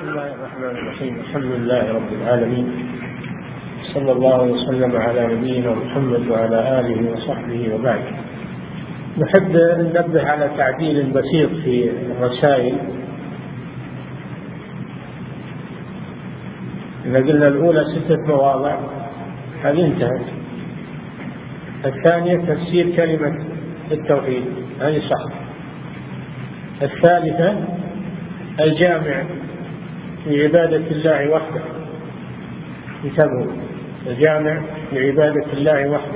الله الرحمن الرحيم. الحمد لله رب العالمين، صلى الله وسلم على نبينا محمد وعلى آله وصحبه وبعد. نحب أن ننبه على تعديل بسيط في الرسائل. إذا قلنا الأولى 6 مواضع هذه انتهت. الثانية تفسير كلمة التوحيد هذه صح. الثالثة الجامع لعبادة الله وحده، انتبهوا، الجامع لعبادة الله وحده،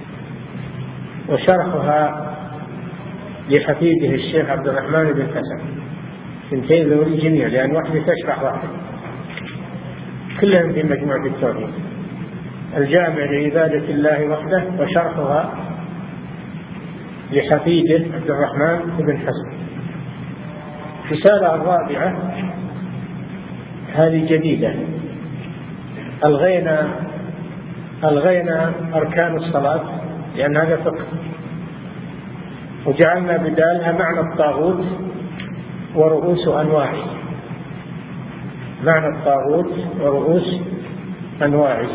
وشرحها لحفيده الشيخ عبد الرحمن بن حسن، سنتين ذوي الجميع، لأن واحدة تشرح واحدة، كلهم في مجموعة التوحيد. الجامع لعبادة الله وحده وشرحها لحفيده عبد الرحمن بن حسن. الرسالة الرابعة هذه جديدة، ألغينا أركان الصلاة لأن هذا فقه، وجعلنا بدالها معنى الطاغوت ورؤوس أنواعه، معنى الطاغوت ورؤوس أنواعه،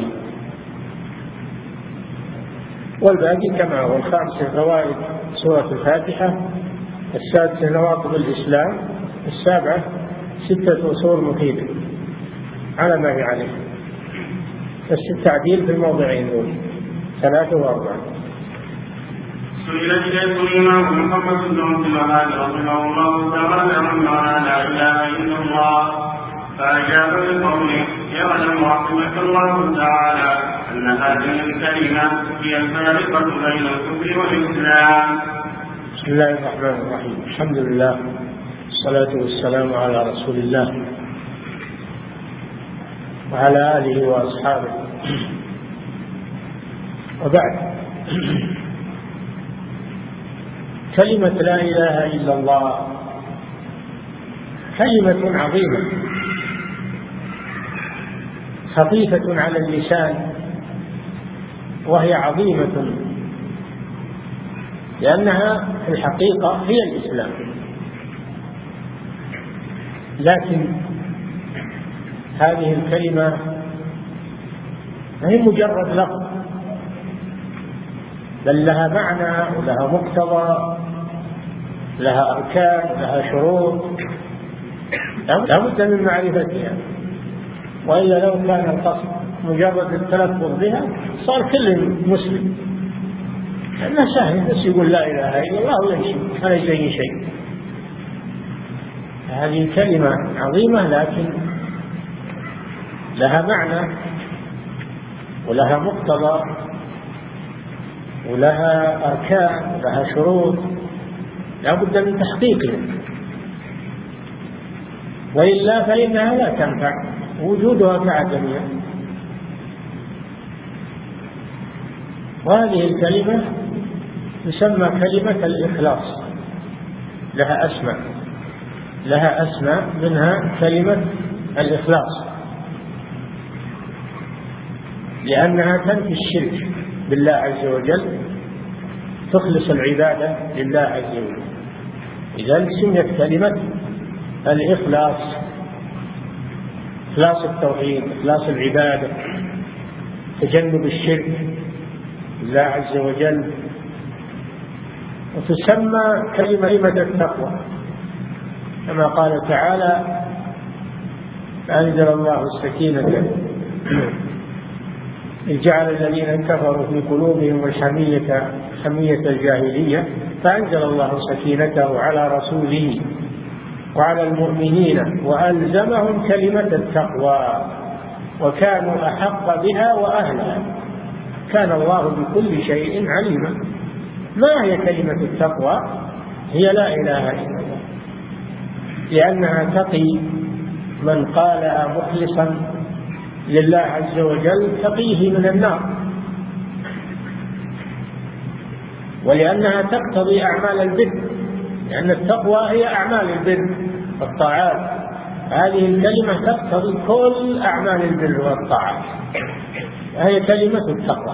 والباقي كما هو. 5 فوائد سورة الفاتحة، 6 نواقض الإسلام، 7 6 أصول مفيدة على ما هي عليه، بس التعديل في الموضعين دول 3 و4. سئل الشيخ الإمام محمد بن عبد الوهاب رحمه الله تعالى عن معنى لا إله إلا الله، فأجاب بقوله: يعلم رحمه الله تعالى أن هذه الكلمة هي الفارقة بين الكفر والإسلام. بسم الله الرحمن الرحيم. الحمد لله والصلاة والسلام على رسول الله وعلى آله وأصحابه، وبعد. كلمة لا إله إلا الله كلمة عظيمة خفيفة على اللسان، وهي عظيمة لأنها في الحقيقة هي الإسلام، لكن هذه الكلمة ما هي مجرد لفظ، بل لها معنى ولها مقتضى، لها أركان، لها شروط، لا بد من معرفتها، وإلا لو كان القصد مجرد التلفظ بها صار كل مسلم، لأنه سهل بس يقول لا إله إلا الله ويمشي ولا يجي شيء. هذه كلمة عظيمة لكن لها معنى ولها مقتضى ولها أركان ولها شروط، لا بد من تحقيقها، وإلا فإنها لا تنفع، وجودها كعدمها. وهذه الكلمة تسمى كلمة الإخلاص، لها أسماء منها كلمة الإخلاص، لأنها تنفي الشرك بالله عز وجل، تخلص العبادة لله عز وجل. إذا سميت كلمة الإخلاص، إخلاص التوحيد، إخلاص العبادة، تجنب الشرك بالله عز وجل. وتسمى كلمة التقوى كما قال تعالى: فأنزل الله السكينة إذ جعل الذين كفروا في قلوبهم حمية الجاهلية فأنزل الله سكينته على رسوله وعلى المؤمنين وألزمهم كلمة التقوى وكانوا أحق بها وأهلها كان الله بكل شيء عليما. ما هي كلمة التقوى؟ هي لا إله إلا الله، لأنها تقي من قالها مخلصا لله عز وجل، تقيه من النار، ولأنها تقتضي أعمال البر، لأن التقوى هي أعمال البر والطاعات. هذه الكلمة تقتضي كل أعمال البر والطاعات، هي كلمة التقوى.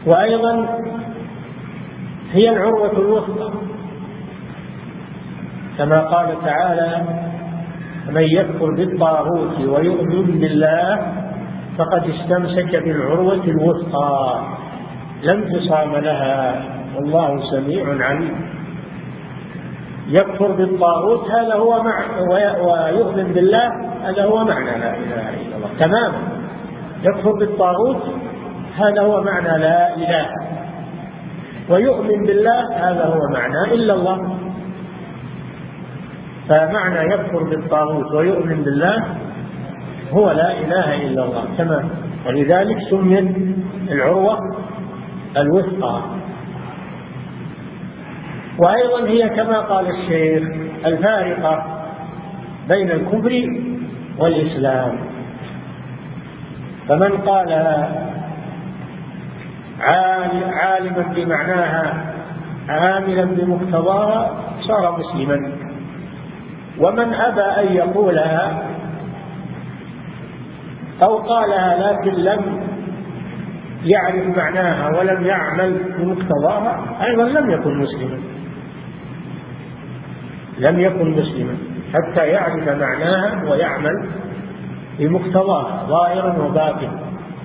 وأيضا هي العروة الوثقى، كما قال تعالى: من يكفر بالطاغوت ويؤمن بالله فقد استمسك بالعروة الوثقى لا انفصام لها والله سميع عليم. يكفر بالطاغوت هذا هو ويؤمن بالله هذا هو معنى لا إله إلا الله تماما. يكفر بالطاغوت هذا هو معنى لا إله، ويؤمن بالله هذا هو معنى إلا الله. فمعنى يكفر بالطاغوت ويؤمن بالله هو لا إله إلا الله تمام. ولذلك سميت العروة الوثقى. وأيضا هي كما قال الشيخ الفارقة بين الكفر والإسلام. فمن قال عالما بمعناها عاملا بمقتضاها صار مسلما، ومن أبى أن يقولها أو قالها لكن لم يعرف معناها ولم يعمل بمقتضاها أيضا لم يكن مسلما، لم يكن مسلما حتى يعرف معناها ويعمل بمقتضاها ظاهرا وباطنا.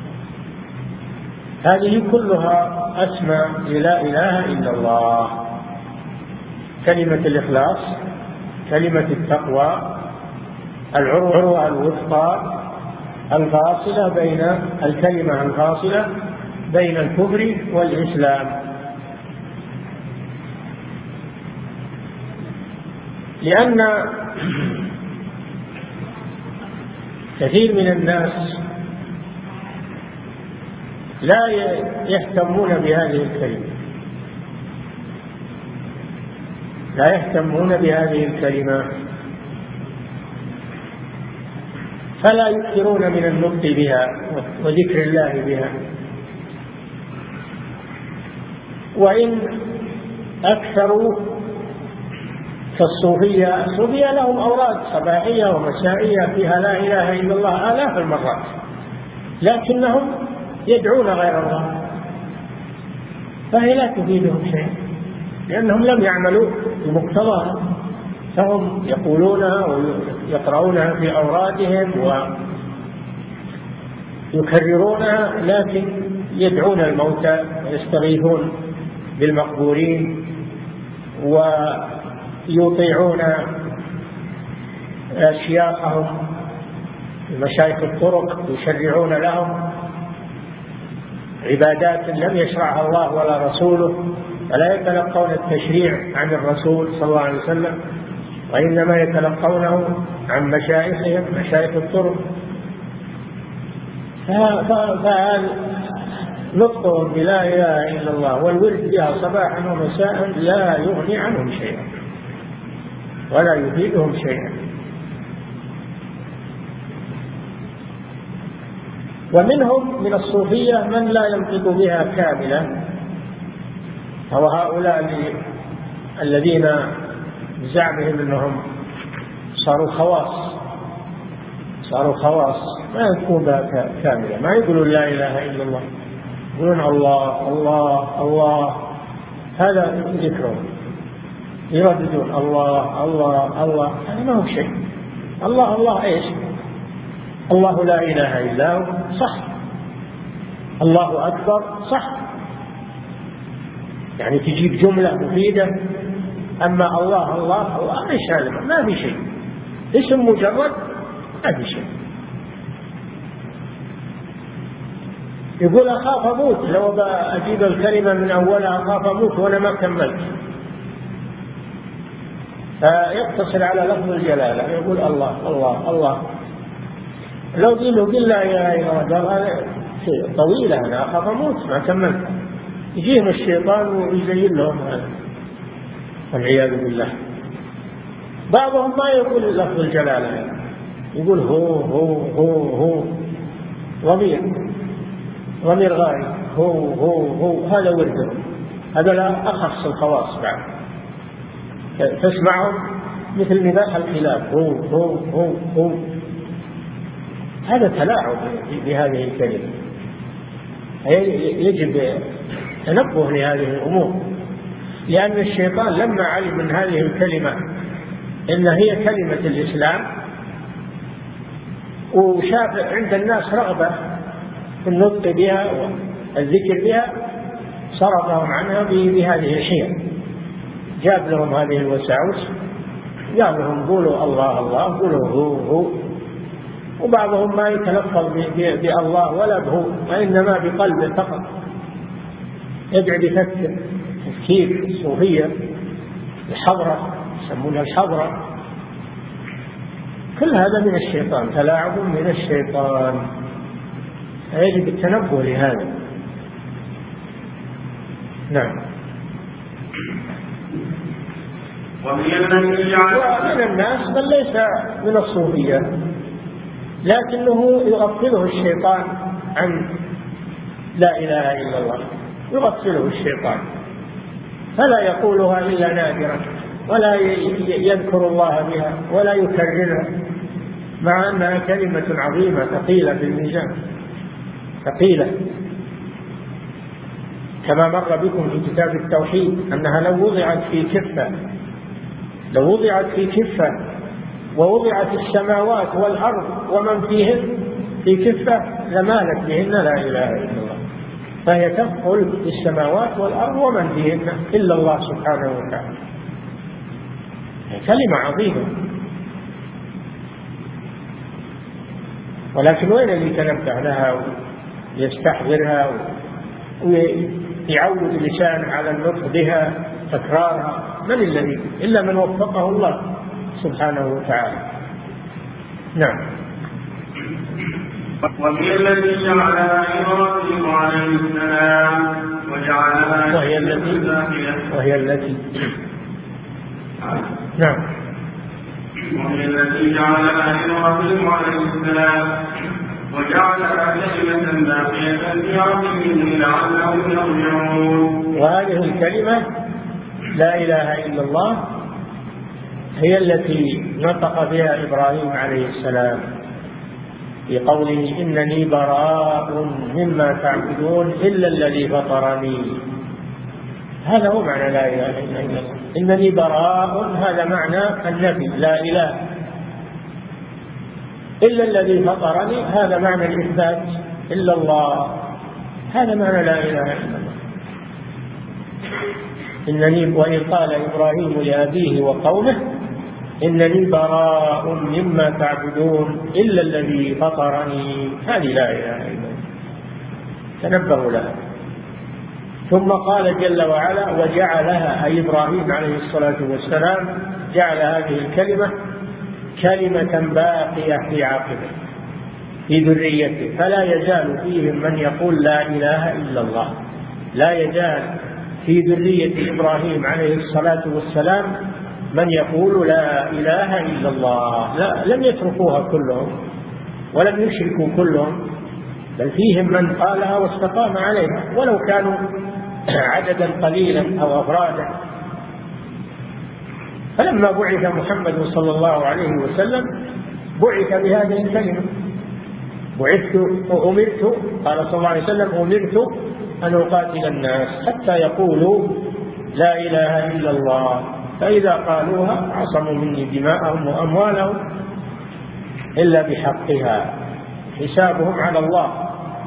هذه كلها أسماء لا إله إلا الله: كلمة الإخلاص، كلمة التقوى، العروة الوثقى الفاصلة بين الكلمة الفاصلة بين الكفر والإسلام. لأن كثير من الناس لا يهتمون بهذه الكلمة، لا يهتمون بهذه الكلمة، فلا يكثرون من النطق بها وذكر الله بها. وإن أكثروا كالصوفية، الصوفية لهم أوراد صباحية ومسائية فيها لا إله إلا الله آلاف المرات، لكنهم يدعون غير الله، فهي لا تفيدهم شيء لأنهم لم يعملوا بمقتضاها. فهم يقولونها ويقرؤونها في أورادهم ويكررونها، لكن يدعون الموتى ويستغيثون بالمقبورين ويطيعون أشياخهم مشايخ الطرق، يشرعون لهم عبادات لم يشرعها الله ولا رسوله، فلا يتلقون التشريع عن الرسول صلى الله عليه وسلم، وإنما يتلقونه عن مشايخهم مشايخ الطرق. نطقهم بلا إله إلا الله والورد بها صباحا ومساء لا يغني عنهم شيئا ولا يفيدهم شيئا. ومنهم من الصوفية من لا ينطق بها كاملة، وهؤلاء الذين بزعمهم أنهم صاروا خواص ما ينطقون بها كاملة، ما يقولون لا إله إلا الله، يقولون الله الله الله، هذا ذكرهم، يرددون الله الله الله، هذا ما هو شيء. الله الله إيش؟ الله لا إله إلا هو صح، الله أكبر صح، يعني تجيب جملة مفيدة. أما الله الله الله إيش هذا؟ ما في شيء، اسم مجرد ما في شيء. يقول أخاف أموت، لو أجيب الكلمة من أولها أخاف أموت وأنا ما كملت، فيقتصر على لفظ الجلالة، يقول الله الله الله. لو قل لا إله إلا الله هذا طويلة، أنا أخاف أموت ما كملت، يجيهم الشيطان ويزين لهم هذا والعياذ بالله. بعضهم ما يقول لفظ الجلالة، يقول هو ضمير غائب، هو هذا ورده، هذا لا أخص الخواص بعد، تسمعهم مثل نباح الكلاب، هو هذا تلاعب بهذه الكلمة. يجب تنبه لهذه الأمور، لأن الشيطان لما علم من هذه الكلمة إن هي كلمة الإسلام، وشاف عند الناس رغبة في النطق بها والذكر بها صرفهم عنها بهذه الحيل، جاب لهم هذه الوساوس، قال لهم قولوا الله الله، قولوا هو، وبعضهم ما يتلفظ بالله ولا بهو، وإنما بقلبه فقط، يقعد يفكر تفكير الصوفية الحضرة يسمونها الحضرة. كل هذا من الشيطان، تلاعب من الشيطان، يجب التنبه لهذا. نعم. ومن الناس من ليس من الصوفية لكنه يغفله الشيطان عن لا إله إلا الله، يغفله الشيطان فلا يقولها إلا نادرا، ولا يذكر الله بها ولا يكررها، مع أنها كلمة عظيمة ثقيلة في الميزان، ثقيلة، كما مر بكم في كتاب التوحيد أنها لو وضعت في كفة ووضعت السماوات والأرض ومن فيهن في كفة لمالت بهن لا إله إلا الله، فهي تثقل بالسماوات والأرض ومن فيهن إلا الله سبحانه وتعالى، كلمة عظيمة. ولكن وين اللي يتنبه لها ويستحضرها ويعود لسانه على النطق بها تكرارها؟ من الذي إلا من وفقه الله سبحانه وتعالى. نعم. وهي التي جعلها إبراهيم عليه السلام وجعلها وهي التي نعم. وهي التي جعلها إبراهيم عليه السلام وجعلها كلمة باقية في عقبه لعلهم يرجعون. وهذه الكلمة لا إله إلا الله هي التي نطق بها إبراهيم عليه السلام في قوله إنني براء مما تعبدون إلا الذي فطرني. هذا هو معنى لا إله إلا الله، إنني براء، هذا معنى النبي لا إله إلا الذي فطرني، هذا معنى الإثبات إلا الله، هذا معنى لا إله إلا الله. إنني وإذ قال إبراهيم لأبيه وقومه إنني براء مما تعبدون إلا الذي فطرني، هذه لا إله إلا الله، تنبهوا لها. ثم قال جل وعلا وجعلها، أي إبراهيم عليه الصلاة والسلام جعل هذه الكلمة كلمة باقية في عقبه في ذريته، فلا يزال فيهم من يقول لا إله إلا الله، لا يزال في ذرية إبراهيم عليه الصلاة والسلام من يقول لا إله إلا الله، لا، لم يتركوها كلهم ولم يشركوا كلهم، بل فيهم من قالها واستقام عليها ولو كانوا عددا قليلا أو أفرادا. فلما بعث محمد صلى الله عليه وسلم بعث بهذه الكلمة، بعثت وأمرت، قال صلى الله عليه وسلم أمرت أن أقاتل الناس حتى يقولوا لا إله إلا الله، فإذا قالوها عصموا مني دماءهم وأموالهم إلا بحقها، حسابهم على الله.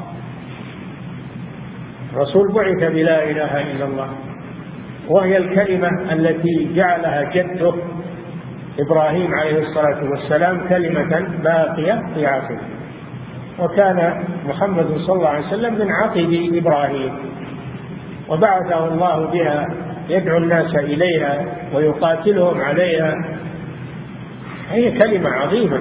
الرسول بعث بلا إله إلا الله، وهي الكلمة التي جعلها جده إبراهيم عليه الصلاة والسلام كلمة باقية في عقبه، وكان محمد صلى الله عليه وسلم من عقب إبراهيم، وبعثه الله بها يدعو الناس إليها ويقاتلهم عليها، هي كلمة عظيمة،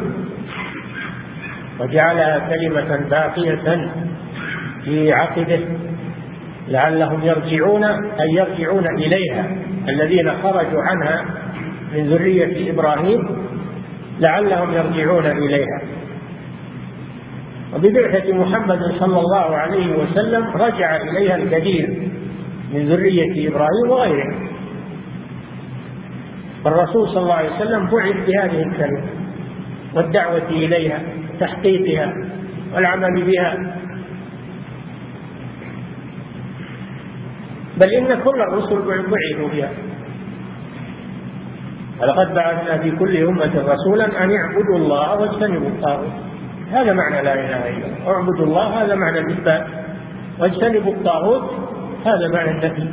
وجعلها كلمة باقية في عقبه لعلهم يرجعون، أي يرجعون إليها، الذين خرجوا عنها من ذرية إبراهيم لعلهم يرجعون إليها. وببعثة محمد صلى الله عليه وسلم رجع إليها الكثير من ذرية إبراهيم وغيره، فالرسول صلى الله عليه وسلم بعث بهذه الكلمة والدعوة إليها، تحقيقها والعمل بها، بل إن كل الرسل بعثوا بها. ولقد بعثنا في كل أمة رسولا أن يعبدوا الله واجتنبوا الطاغوت. هذا معنى لا إله إلا الله. اعبدوا الله هذا معنى الإثبات، واجتنبوا الطاغوت هذا معنى النفي.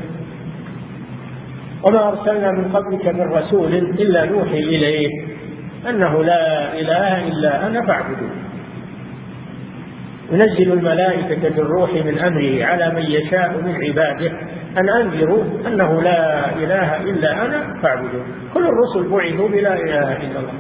وما أرسلنا من قبلك من رسول إلا نوحي إليه أنه لا إله إلا أنا فاعبدون. ينزل الملائكة بالروح من أمره على من يشاء من عباده أن أنذروا أنه لا إله إلا أنا فاعبدون. كل الرسل بعثوا بلا إله إلا الله،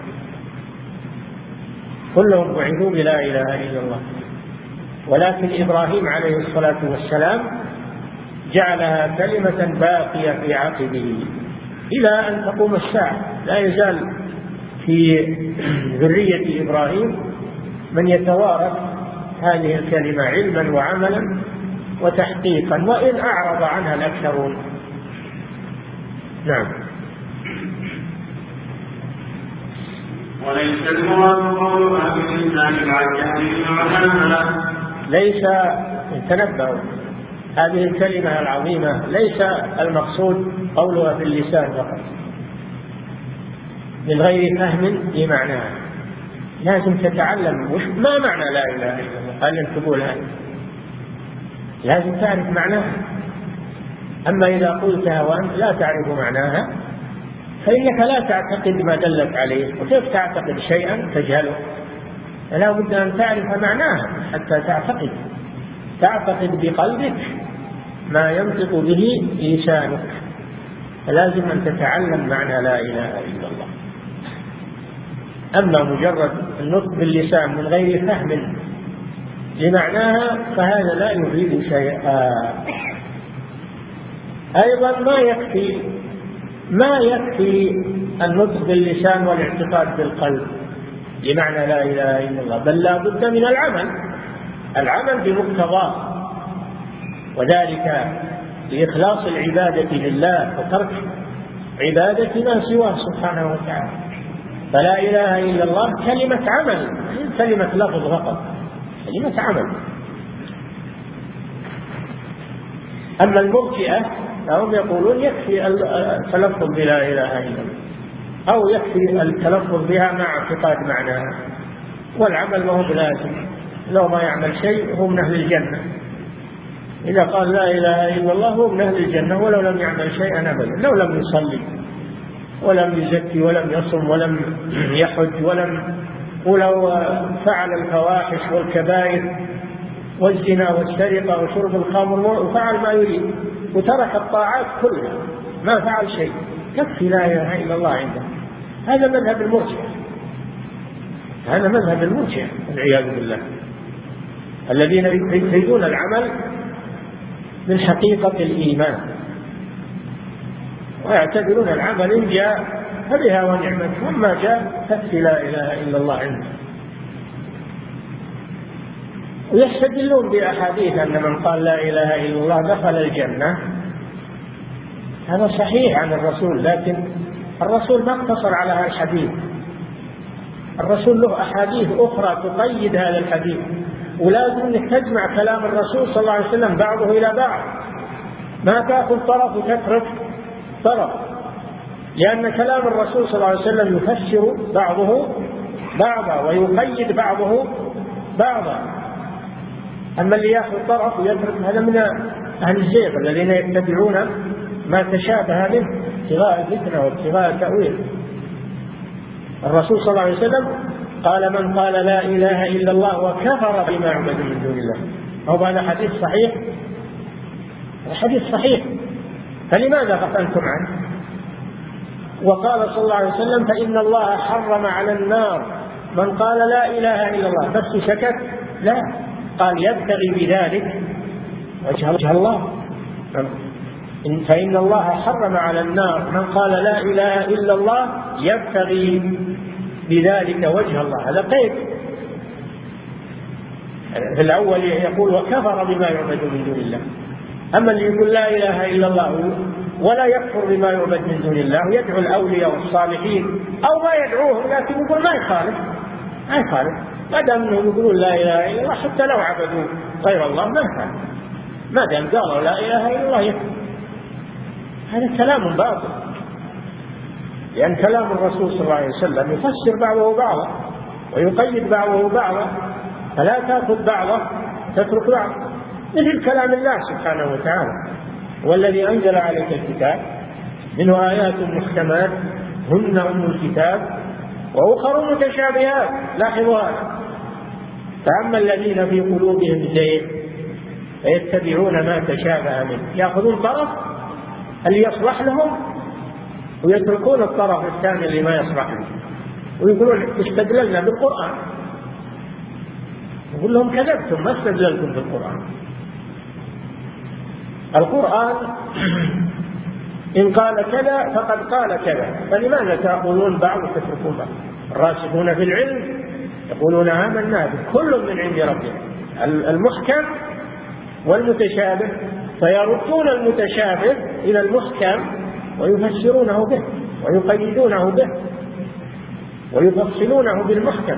كلهم بعثوا بلا إله إلا الله، ولكن إبراهيم عليه الصلاة والسلام جعلها كلمة باقية في عقبه إلى أن تقوم الساعة. لا يزال في ذرية إبراهيم من يتوارث هذه الكلمة علما وعملا وتحقيقا، وإن أعرض عنها الأكثرون. نعم. وليس المراد قول أهل الإسلام مع الجهل معناها. ليس، تنبهوا، هذه الكلمة العظيمة ليس المقصود قولها باللسان فقط من غير فهم لمعناها. لازم تتعلم ما معنى لا إله إلا الله قبل أن تقول هذا، لازم تعرف معناها. أما إذا قلتها وأنت لا تعرف معناها فإنك لا تعتقد ما دلت عليه. وكيف تعتقد شيئا تجهله؟ لا بد أن تعرف معناها حتى تعتقد بقلبك ما ينطق به لسانك. فلازم أن تتعلم معنى لا إله إلا الله. أما مجرد النطق باللسان من غير فهم لمعناها فهذا لا يفيد شيئا. أيضا ما يكفي النطق باللسان والاعتقاد بالقلب لمعنى لا إله إلا الله، بل لا بد من العمل بمقتضاه، وذلك لإخلاص العبادة لله وترك عبادة ما سواه سبحانه وتعالى. فلا إله إلا الله كلمة عمل، كلمة لفظ فقط، كلمة عمل. أما المرجئة فهم يقولون يكفي التلفظ بلا إله إلا الله، أو يكفي التلفظ بها مع اعتقاد معناها، والعمل ما هو بلازم. لو ما يعمل شيء هو من أهل الجنة. إذا قال لا إله إلا الله هو من أهل الجنة ولو لم يعمل شيئا أبدا، لو لم يصلي ولم يزكي ولم يصم ولم يحج ولو فعل الفواحش والكبائر والزنا والسرقة وشرب الخمر وفعل ما يريد وترك الطاعات كلها ما فعل شيء، يكفي لا إله إلا الله عنده. هذا مذهب المرجئة، هذا مذهب المرجئة والعياذ بالله، الذين يريدون العمل من حقيقة الإيمان ويعتبرون العمل إن جاء فبها ونعمت، وما جاء تكفي لا إله إلا الله عنده. ويستدلون بأحاديث أن من قال لا إله إلا الله دخل الجنة. هذا صحيح عن الرسول، لكن الرسول ما اقتصر على هذا الحديث، الرسول له أحاديث أخرى تقيد هذا الحديث، ولازم أنك تجمع كلام الرسول صلى الله عليه وسلم بعضه إلى بعض، ما تأخذ طرف وتترك طرف، لأن كلام الرسول صلى الله عليه وسلم يفسر بعضه بعضا ويقيد بعضه بعضا. أما اللي يأخذ طرف ويترك هذا من أهل الزيغ الذين يتبعون ما تشابه منه ابتغاء الفتنة وابتغاء التأويل. الرسول صلى الله عليه وسلم قال من قال لا إله إلا الله وكفر بما يعبد من دون الله. هو هذا حديث صحيح، الحديث صحيح، فلماذا غفلتم عنه؟ وقال صلى الله عليه وسلم فإن الله حرم على النار من قال لا إله إلا الله، بس سكت؟ لا، قال يبتغي بذلك وجه الله، فإن الله حرم على النار من قال لا إله إلا الله يبتغي بذلك وجه الله. هذا قيد. في الأول يقول وكفر بما يعبد من دون الله، أما اللي يقول لا إله إلا الله ولا يكفر بما يعبد من دون الله يدعو الأولياء والصالحين أو ما يدعوهم لكن يقول ما يخالف ما دام أنهم يقولون لا إله إلا الله حتى لو عبدوا غير الله ما يخالف، ما دام قالوا لا إله إلا الله يكفر. هذا كلام باطل. لأن كلام الرسول صلى الله عليه وسلم يفسر بعضه بعضا ويقيد بعضه بعضا، فلا تأخذ بعضه تترك بعض، مثل كلام الله سبحانه وتعالى: والذي أنزل عليك الكتاب منه آيات محكمات هن أم الكتاب وأخر متشابهات. لاحظوا هذا: فأما الذين في قلوبهم زيغ فيتبعون ما تشابه منه، يأخذون طرف اللي يصلح لهم ويتركون الطرف الثاني اللي ما يصلح لهم، ويقولون استدللنا بالقرآن. يقول لهم كذبتم، ما استدللتم بالقرآن. القرآن إن قال كذا فقد قال كذا، فلماذا تأخذون بعض وتتركون بعض؟ الراسخون في العلم يقولون آمنا به كل من عند ربنا، المحكم والمتشابه، فيردون المتشابه إلى المحكم ويفسرونه به ويقيدونه به ويفصلونه بالمحكم.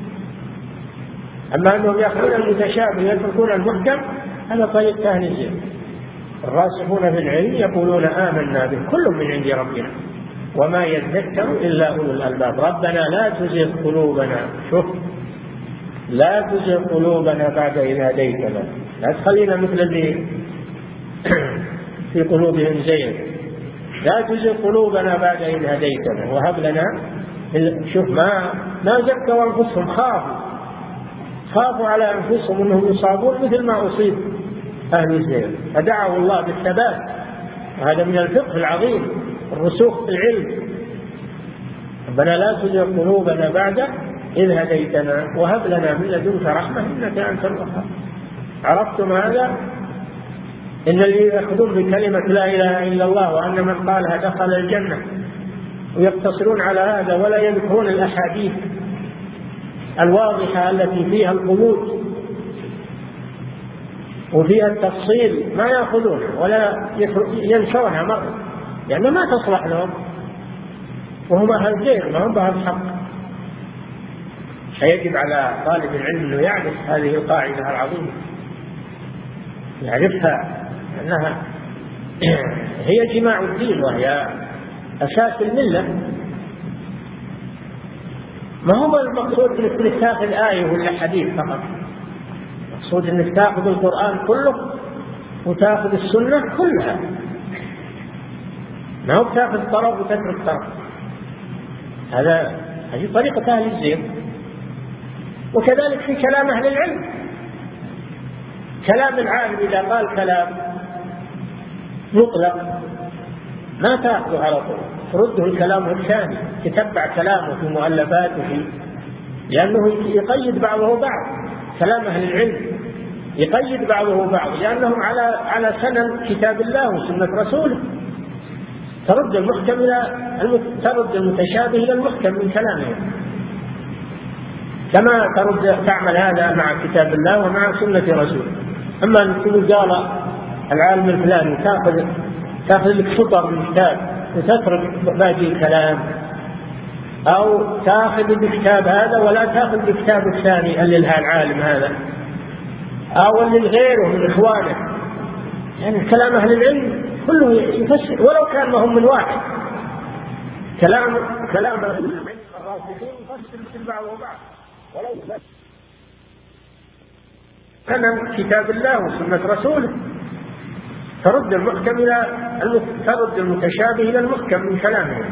أما أنهم يأخذون المتشابه ويتركون المحكم، هذا طريق أهل الزيغ. الراسخون في العلم يقولون آمنا به كل من عند ربنا وما يذكر إلا أولو الألباب ربنا لا تزغ قلوبنا، شوف، لا تزغ قلوبنا بعد إذ هديتنا، لا تخلينا مثل اللي في قلوبهم زيغ، لا تزغ قلوبنا بعد إذ هديتنا وهب لنا. شوف، ما زكوا أنفسهم، خافوا على أنفسهم أنهم يصابون مثل ما أصيب أهل الزيغ، فدعوا الله بالثبات. وهذا من الفقه العظيم، الرسوخ في العلم. ربنا لا تزغ قلوبنا بعد إذ هديتنا وهب لنا من لدنك رحمة إنك أنت الوهاب. عرفتم هذا؟ إن اللي يأخذون بكلمة لا إله إلا الله وأن من قالها دخل الجنة ويقتصرون على هذا ولا يذكرون الأحاديث الواضحة التي فيها القيود وفيها التفصيل، ما يأخذون ولا ينسونها مرة، لأنها ما تصلح لهم، وهم أهل الزيغ ما هم بأهل الحق. فيجب على طالب العلم أنه يعرف هذه القاعدة العظيمة، يعرفها أنها هي جماع الدين وهي أساس الملة. ما هو المقصود أنك تأخذ آية ولا حديث فقط، المقصود أنك تأخذ القرآن كله وتأخذ السنة كلها، ما هو تأخذ طرف وتترك طرف. هذه طريقة أهل الزيغ. وكذلك في كلام أهل العلم، كلام العالم إذا قال كلام مطلق ما تأخذه على طول، ترده الكلام الثاني، تتبع كلامه في مؤلفاته، لأنه يقيد بعضه بعض. كلام أهل العلم يقيد بعضه بعض لأنهم على سنن كتاب الله وسنة رسوله. ترد المحكم ترد المتشابه إلى المحكم من كلامه، كما تعمل هذا مع كتاب الله ومع سنة رسوله. أما أن تقول قال العالم الفلاني تأخذ لك سطر من كتاب وتترك باقي الكلام، أو تأخذ بكتاب هذا ولا تأخذ بكتاب الثاني اللي لها العالم هذا أو اللي غيره من إخوانه. يعني كلام أهل العلم كله يفسر ولو كان ما هم من واحد. كلام الراسخين يفسر بعضه بعض ولو كان كتاب الله وسنة رسوله. ترد المحكم ترد المتشابه إلى المحكم من كلامه،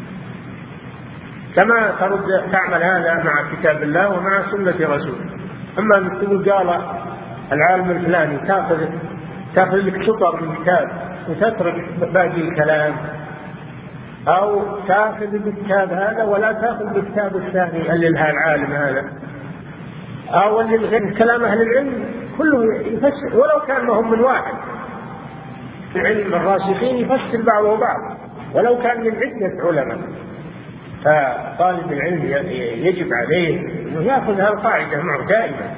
كما تعمل هذا مع كتاب الله ومع سنة رسوله. أما أن تقول قال العالم الفلاني تأخذ لك سطر من كتاب وتترك باقي الكلام، أو تأخذ بالكتاب هذا ولا تأخذ بالكتاب الثاني اللي لها العالم هذا أو اللي غير. كلام أهل العلم كله يفسر ولو كان ما هم من واحد. العلم الراسخين يفسر بعضه بعض ولو كان من عدة علماء. فطالب العلم يجب عليه أنه يأخذ هذه القاعدة معه دائما،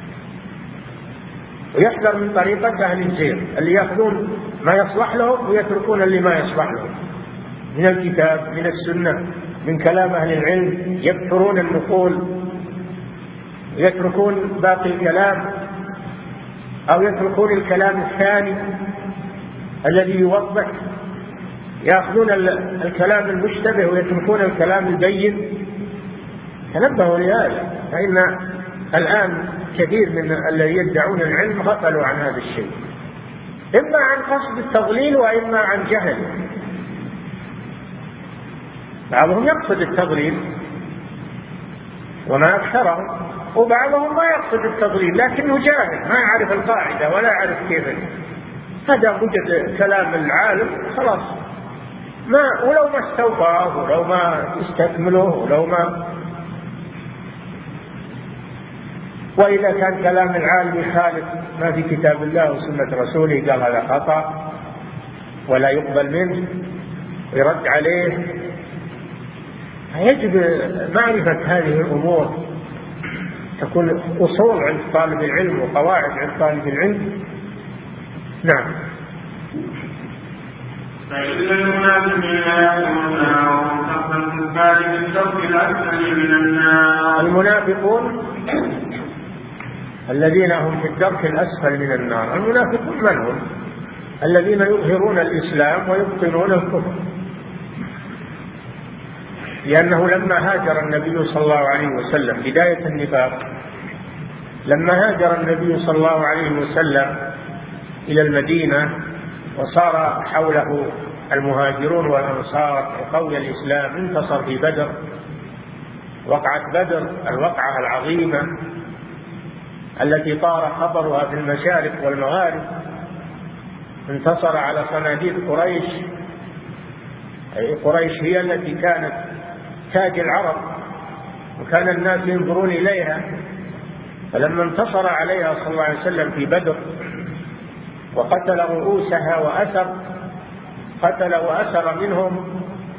ويحذر من طريقة أهل الزيغ اللي يأخذون ما يصلح لهم ويتركون اللي ما يصلح لهم من الكتاب من السنة من كلام أهل العلم. يكثرون النقول ويتركون باقي الكلام، أو يتركون الكلام الثاني الذي يوضح يأخذون الكلام المشتبه ويتركون الكلام البين. تنبهوا لهذا، فإن الآن كثير من الذين يدعون العلم غفلوا عن هذا الشيء، إما عن قصد التضليل وإما عن جهل. بعضهم يقصد التضليل وما أكثرهم، وبعضهم ما يقصد التضليل لكنه جاهل ما يعرف القاعدة ولا يعرف كيف. هذا وجد كلام العالم خلاص، ولو ما استوفاه ولو ما استكمله ولو ما. وإذا كان كلام العالم يخالف ما في كتاب الله وسنة رسوله قال هذا خطأ ولا يقبل منه ويرد عليه. يجب معرفة هذه الأمور، تكون أصول عند طالب العلم وقواعد عند طالب العلم. نعم. فإن المنافقين يأمرون تقبل الكفار بالدرك الأسفل من النار. المنافقون الذين هم في الدرك الأسفل من النار. المنافقون من هم؟ الذين يظهرون الإسلام ويبطنون الكفر، لأنه لما هاجر النبي صلى الله عليه وسلم بداية النفاق، لما هاجر النبي صلى الله عليه وسلم إلى المدينة وصار حوله المهاجرون والأنصار وقوي الإسلام، انتصر في بدر، وقعة بدر الوقعة العظيمة التي طار خبرها في المشارق والمغارب، انتصر على صناديد قريش. أي قريش هي التي كانت تاج العرب وكان الناس ينظرون إليها، فلما انتصر عليها صلى الله عليه وسلم في بدر وقتل رؤوسها قتل وأسر منهم،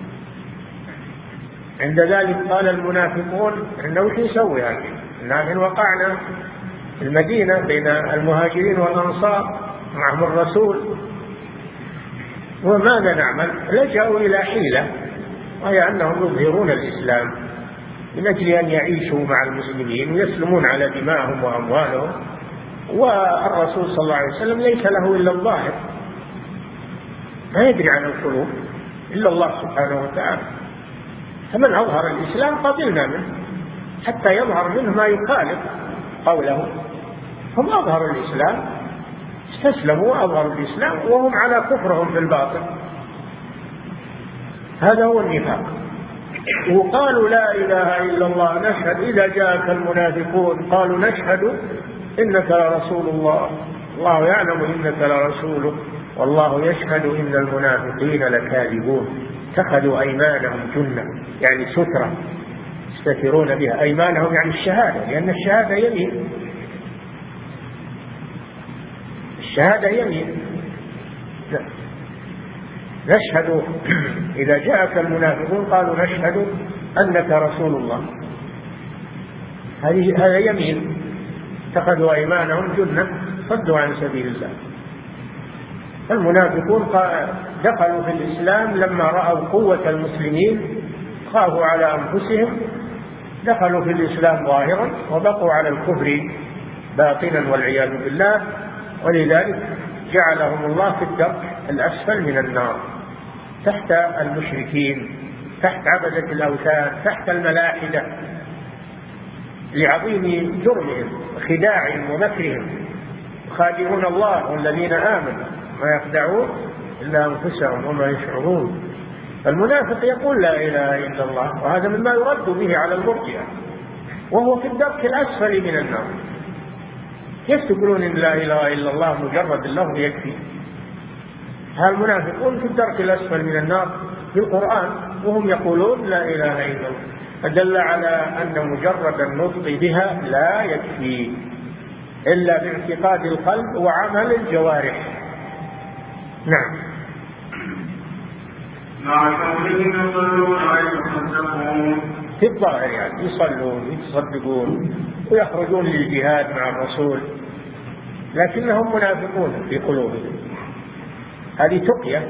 عند ذلك قال المنافقون إنه شو يسوي هذا؟ نحن وقعنا المدينة بين المهاجرين والأنصار معهم الرسول وماذا نعمل؟ لجأوا إلى حيلة، وهي أنهم يظهرون الإسلام من أجل أن يعيشوا مع المسلمين ويسلمون على دماءهم وأموالهم، والرسول صلى الله عليه وسلم ليس له إلا الظاهر، ما يدري عن القلوب إلا الله سبحانه وتعالى. فمن أظهر الإسلام قبلنا منه حتى يظهر منه ما يخالف قوله. هم أظهروا الإسلام، استسلموا وأظهروا الإسلام وهم على كفرهم في الباطن. هذا هو النفاق. وقالوا لا إله إلا الله نشهد، إذا جاءك المنافقون قالوا نشهد إنك لرسول الله الله يعلم إنك لرسوله والله يشهد إن المنافقين لكاذبون. اتخذوا أيمانهم جنة، يعني سترة يستترون بها. أيمانهم يعني الشهادة، لأن الشهادة يمين، الشهادة يمين. نشهد إذا جاءك المنافقون قالوا نشهد أنك رسول الله، هذا يمين. اتخذوا أيمانهم جنة صدوا عن سبيل الله. المنافقون دخلوا في الإسلام لما رأوا قوة المسلمين خافوا على أنفسهم، دخلوا في الإسلام ظاهرا وبقوا على الكفر باطنا والعياذ بالله، ولذلك جعلهم الله في الدرك الأسفل من النار، تحت المشركين، تحت عبدة الأوثان، تحت الملاحدة، لعظيم جرمهم وخداعهم ومكرهم. يخادعون الله والذين آمنوا ما يخدعون إلا أنفسهم وما يشعرون. المنافق يقول لا إله إلا الله، وهذا مما يرد به على المرجئة، وهو في الدرك الأسفل من النار. كيف تقولون إن لا إله إلا الله مجرد اللفظ يكفي؟ هالمنافقون في الدرك الأسفل من النار في القرآن، وهم يقولون لا إله إلا الله، فدل على أن مجرد النطق بها لا يكفي إلا باعتقاد القلب وعمل الجوارح. نعم. في الظاهر يعني يصلون يتصدقون ويخرجون للجهاد مع الرسول، لكنهم منافقون في قلوبهم، هذه تقية.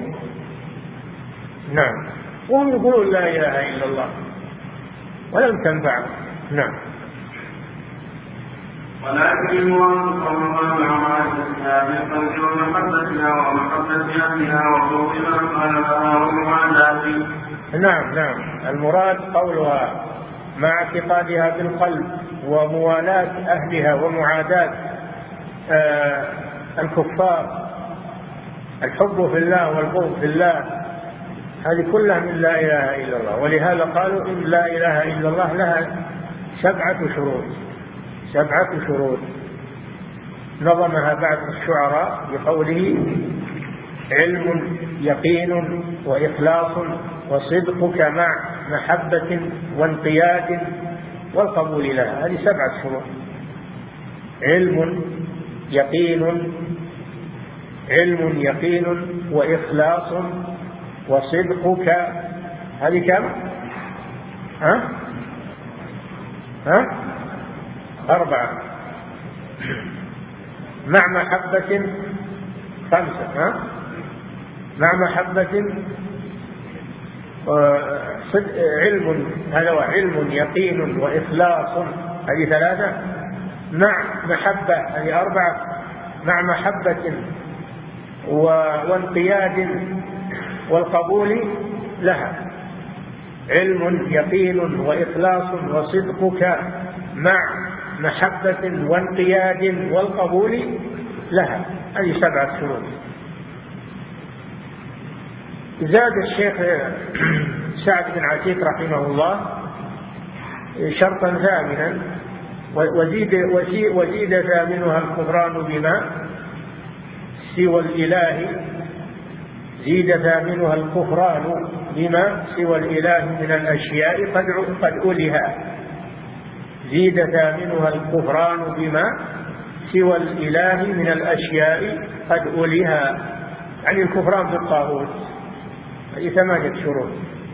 نعم. وهم يقولون لا إله إلا الله ولم تنفع. نعم. ولكن المراد قولها معرفتها بالقلب ومحبتها ومحبة أهلها وضوء ما خالفها ومعاداتها. نعم المراد قولها مع اعتقادها بالقلب وموالاة أهلها ومعاداة الكفار، الحب في الله والبغض في الله، هذه كلها من لا إله إلا الله. ولهذا قالوا إن لا إله إلا الله لها 7 شروط نظمها بعض الشعراء بقوله: علم يقين وإخلاص وصدقك مع محبة وانقياد والقبول لها. هذه 7 شروط: علم يقين وإخلاص وصدقك. هذه كم؟ 4. مع محبة 5. مع محبة علم، هذا هو علم يقين وإخلاص، هذه 3. مع محبة، هذه 4. مع محبة وانقياد والقبول لها. علم يقين وإخلاص وصدقك مع محبة وانقياد والقبول لها. هذه 7 شروط. زاد الشيخ سعد بن عتيق رحمه الله شرطا ثامنا، وزيد ثامنها الكفران بما سوى الإله. زيد ثامنها الكفران بما سوى الإله من الأشياء قد أولها. زيد ثامنها الكفران بما سوى الإله من الأشياء قد أولها، يعني الكفران بالطاغوت. هذه 8 شروط.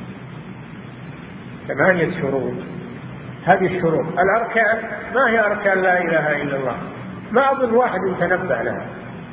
هذه الشروط. الأركان، ما هي أركان لا إله إلا الله؟ ما أظن واحد يتنبه لها،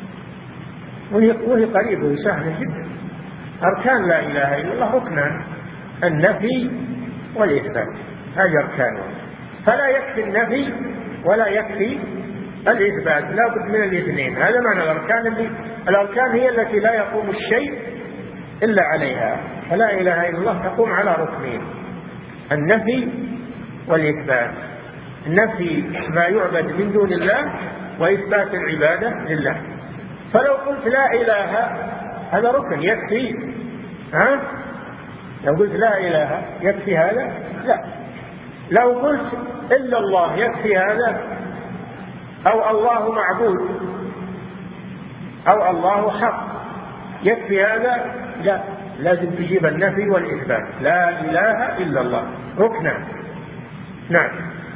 وهي قريبة وسهلة جدا. أركان لا إله إلا الله ركنان: النفي والإثبات، هذه أركان. فلا يكفي النفي ولا يكفي الإثبات، لا بد من الاثنين. هذا معنى الأركان. الأركان هي التي لا يقوم الشيء إلا عليها. فلا إله إلا الله تقوم على ركنين: النفي والإثبات. النفي ما يعبد من دون الله، وإثبات العبادة لله. فلو قلت لا إله، هذا ركن يكفي. لو قلت لا إله يكفي هذا؟ لا. لو قلت إلا الله يكفي هذا؟ أو الله معبود أو الله حق يكفي هذا؟ لا، لازم تجيب النفي والإثبات. لا إله إلا الله ركنا. نعم.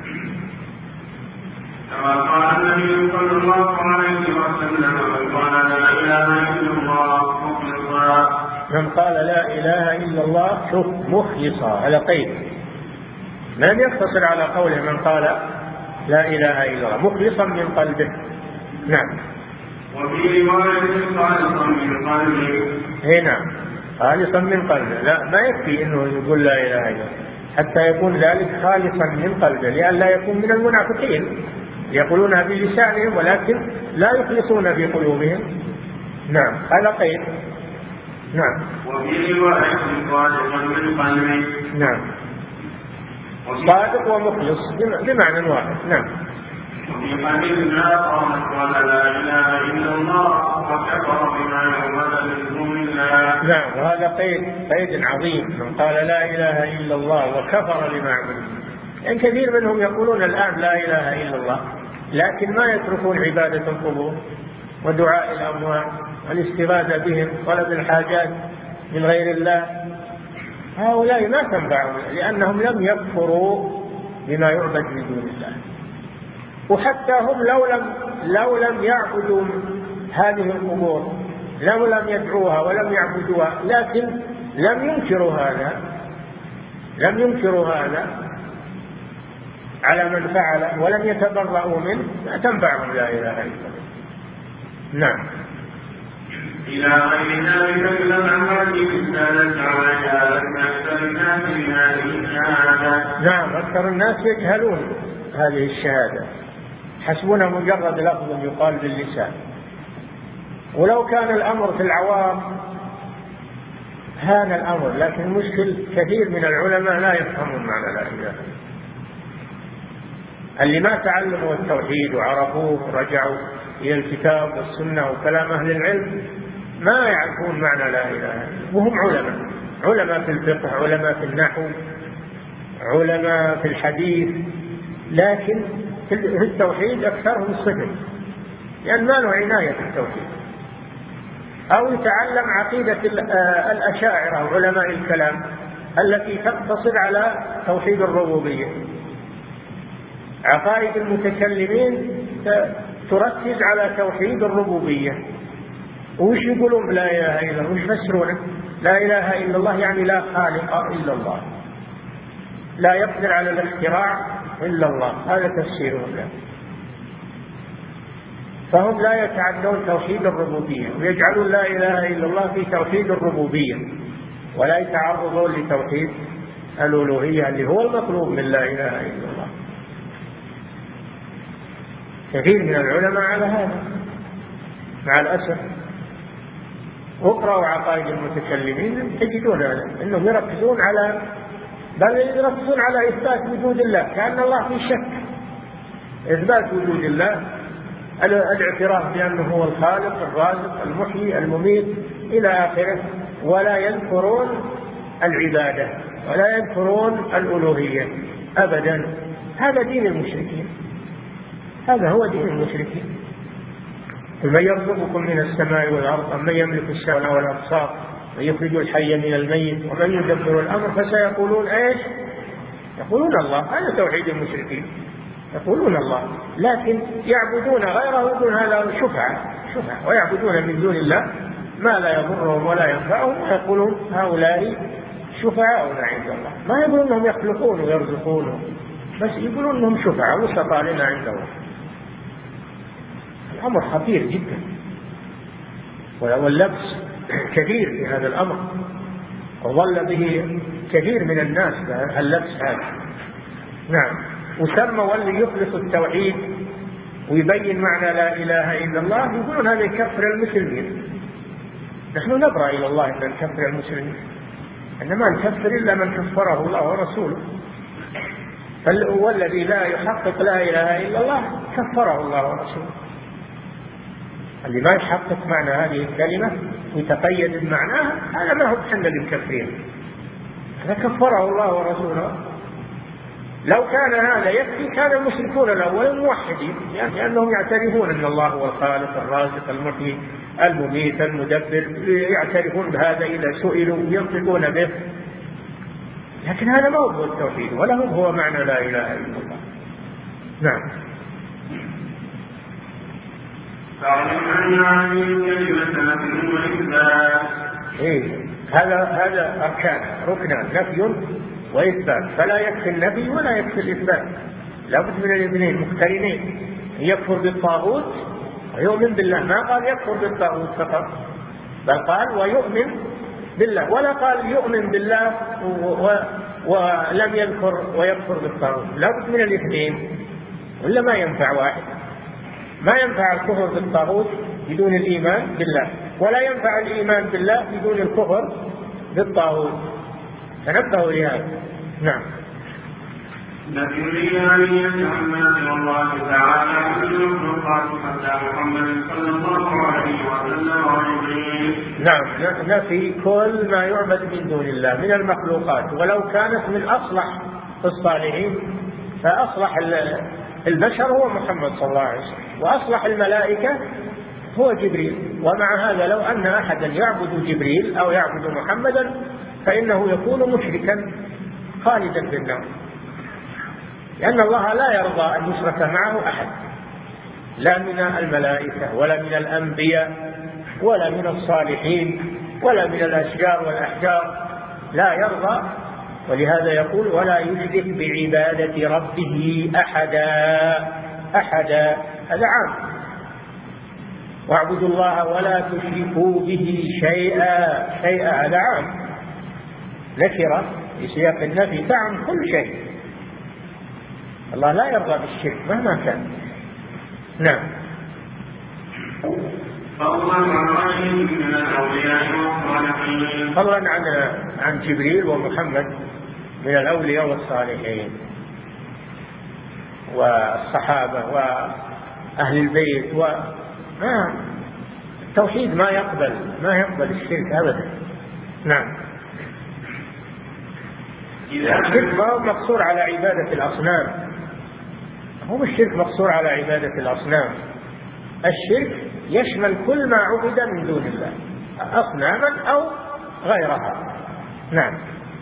كما قال النبي صلى الله عليه وسلم: من قال لا إله إلا الله مخلصا. من قال لا إله إلا الله شوف مخلصا، هذا قيد، لم يقتصر على قوله من قال لا إله إلا الله، مخلصا من قلبه. نعم. وفي رواية خالصا من قلبه. نعم، خالصا من قلبه. لا، ما يكفي انه يقول لا اله الا الله، حتى يكون ذلك خالصا من قلبه، لئلا يكون من المنافقين يقولونها بلسانهم ولكن لا يخلصون في قلوبهم. نعم، هذا قيد. نعم. وفي رواية صادقا من قلبه. نعم، صادق ومخلص بمعنى واحد. نعم. وفي حديث آخر: من قال لا إله إلا الله وكفر بما يعبد من دون الله. نعم، وهذا قيد عظيم. من قال لا إله إلا الله وكفر بما يعبد. يعني كثير منهم يقولون الآن لا إله إلا الله، لكن ما يتركون عبادة القبور ودعاء الأموات والاستغاثة بهم، طلب الحاجات من غير الله. هؤلاء ما تنفعهم، لأنهم لم يكفروا بما يعبد من دون الله. وحتى هم لو لم يعبدوا هذه القبور، لو لم يدعوها ولم يعبدوها، لكن لم ينكروا هذا على من فعل ولم يتبرؤوا منه، لا تنفعهم لا إله إلا الله. نعم. إلى غير ذلك لمن هذه الرسالة على أكثر الناس بهذه الشهادة. نعم، أكثر الناس يجهلون هذه الشهادة، حسبنا مجرد لفظ يقال باللسان. ولو كان الأمر في العوام هان الأمر، لكن المشكل كثير من العلماء لا يفهمون معنى لا إله إلا الله. اللي ما تعلموا التوحيد وعرفوه ورجعوا إلى الكتاب والسنة وكلام أهل العلم ما يعرفون معنى لا إله إلا الله، وهم علماء في الفقه، علماء في النحو، علماء في الحديث، لكن في التوحيد أكثرهم صفر، لأن ما له عناية في التوحيد. أو يتعلم عقيدة الأشاعرة وعلماء الكلام التي تقتصر على توحيد الربوبية. عقائد المتكلمين تركز على توحيد الربوبية. وش يقولون لا إله إلا الله؟ وش يفسرونه؟ لا إله إلا الله يعني لا خالق إلا الله، لا يقدر على الاختراع إلا الله، هذا تفسيرهم له. فهم لا يتعدون توحيد الربوبية ويجعلون لا إله إلا الله في توحيد الربوبية، ولا يتعرضون لتوحيد الألوهية اللي هو المطلوب من لا إله إلا الله. كثير من العلماء على هذا مع الأسف. اقرأوا عقائد المتكلمين تجدون أنهم يركزون على إثبات وجود الله، كأن الله في شك. إثبات وجود الله، الاعتراف بأنه هو الخالق الرازق المحيي المميت إلى آخره، ولا يذكرون العبادة ولا يذكرون الألوهية أبدا. هذا دين المشركين، هذا هو دين المشركين. من يرزقكم من السماء والأرض أم من يملك السمع والأبصار ويخرج الحي من الميت ومن يدبر الأمر فسيقولون إيش؟ يقولون الله. هذا توحيد المشركين، يقولون الله، لكن يعبدون غيره ويقولون هذا شفعة ويعبدون من دون الله ما لا يضرهم ولا ينفعهم، ويقولون هؤلاء شفعاؤنا عند الله. ما يقولون أنهم يخلقون ويرزقون، بس يقولون أنهم شفعاء وسطاء لنا عند الله. الأمر خطير جدا، واللبس كثير في هذا الأمر، وظل به كثير من الناس اللبس هذا. نعم. وسموا اللي يخلص التوحيد ويبين معنى لا إله إلا الله يقولون هذا يكفر المسلمين. نحن نبرأ إلى الله أن نكفر المسلمين، إنما نكفر إلا من كفره الله ورسوله. والذي لا يحقق لا إله إلا الله كفره الله ورسوله. اللي ما يحقق معنى هذه الكلمة ويتقيد بمعناها هذا ما هو بحنا المكفرين، هذا كفره الله ورسوله. لو كان هذا يكفي كان المشركون الأول موحدين، يعني لأنهم يعترفون أن الله هو الخالق الرازق المحيي المميت المدبر، يعترفون بهذا إذا سئلوا ينطقون به. لكن هذا ما هو التوحيد ولا هو معنى لا إله إلا الله. نعم. هذا أركان، ركنان، نفي وإثبات، فلا يكفي النفي ولا يكفي الإثبات، لابد من الاثنين مقترنين. يكفر بالطاغوت ويؤمن بالله، ما قال يكفر بالطاغوت فقط، بل قال ويؤمن بالله، ولا قال يؤمن بالله ولم يذكر ويكفر بالطاغوت. لابد من الاثنين ولا ما ينفع واحد. ما ينفع الكفر بالطاغوت بدون الإيمان بالله، ولا ينفع الإيمان بالله بدون الكفر بالطاغوت. تنبهوا لهذا. نعم. لكن لله عما الله تعالى كل المخلوقات حتى محمد صلى الله عليه وسلم. نعم، نفي كل ما يعبد من دون الله من المخلوقات، ولو كانت من أصلح الصالحين، فأصلح البشر هو محمد صلى الله عليه وسلم، وأصلح الملائكة هو جبريل. ومع هذا لو أن أحدا يعبد جبريل أو يعبد محمدا فإنه يكون مشركا خالدا في النار، لأن الله لا يرضى أن يشرك معه أحد، لا من الملائكة ولا من الأنبياء ولا من الصالحين ولا من الأشجار والأحجار، لا يرضى. ولهذا يقول ولا يشرك بعبادة ربه أحدا. هذا عام. واعبدوا الله ولا تشركوا به شيئا، هذا عام، نكرة في سياق النفي تعم كل شيء. الله لا يرضى بالشرك مهما كان. نعم. فضلا عن جبريل ومحمد من الأولياء والصالحين والصحابة وأهل البيت. التوحيد ما يقبل الشرك أبدا. نعم. الشرك ما هو مقصور على عبادة الأصنام، هو الشرك مقصور على عبادة الأصنام. الشرك يشمل كل ما عبد من دون الله، أصناما أو غيرها. نعم.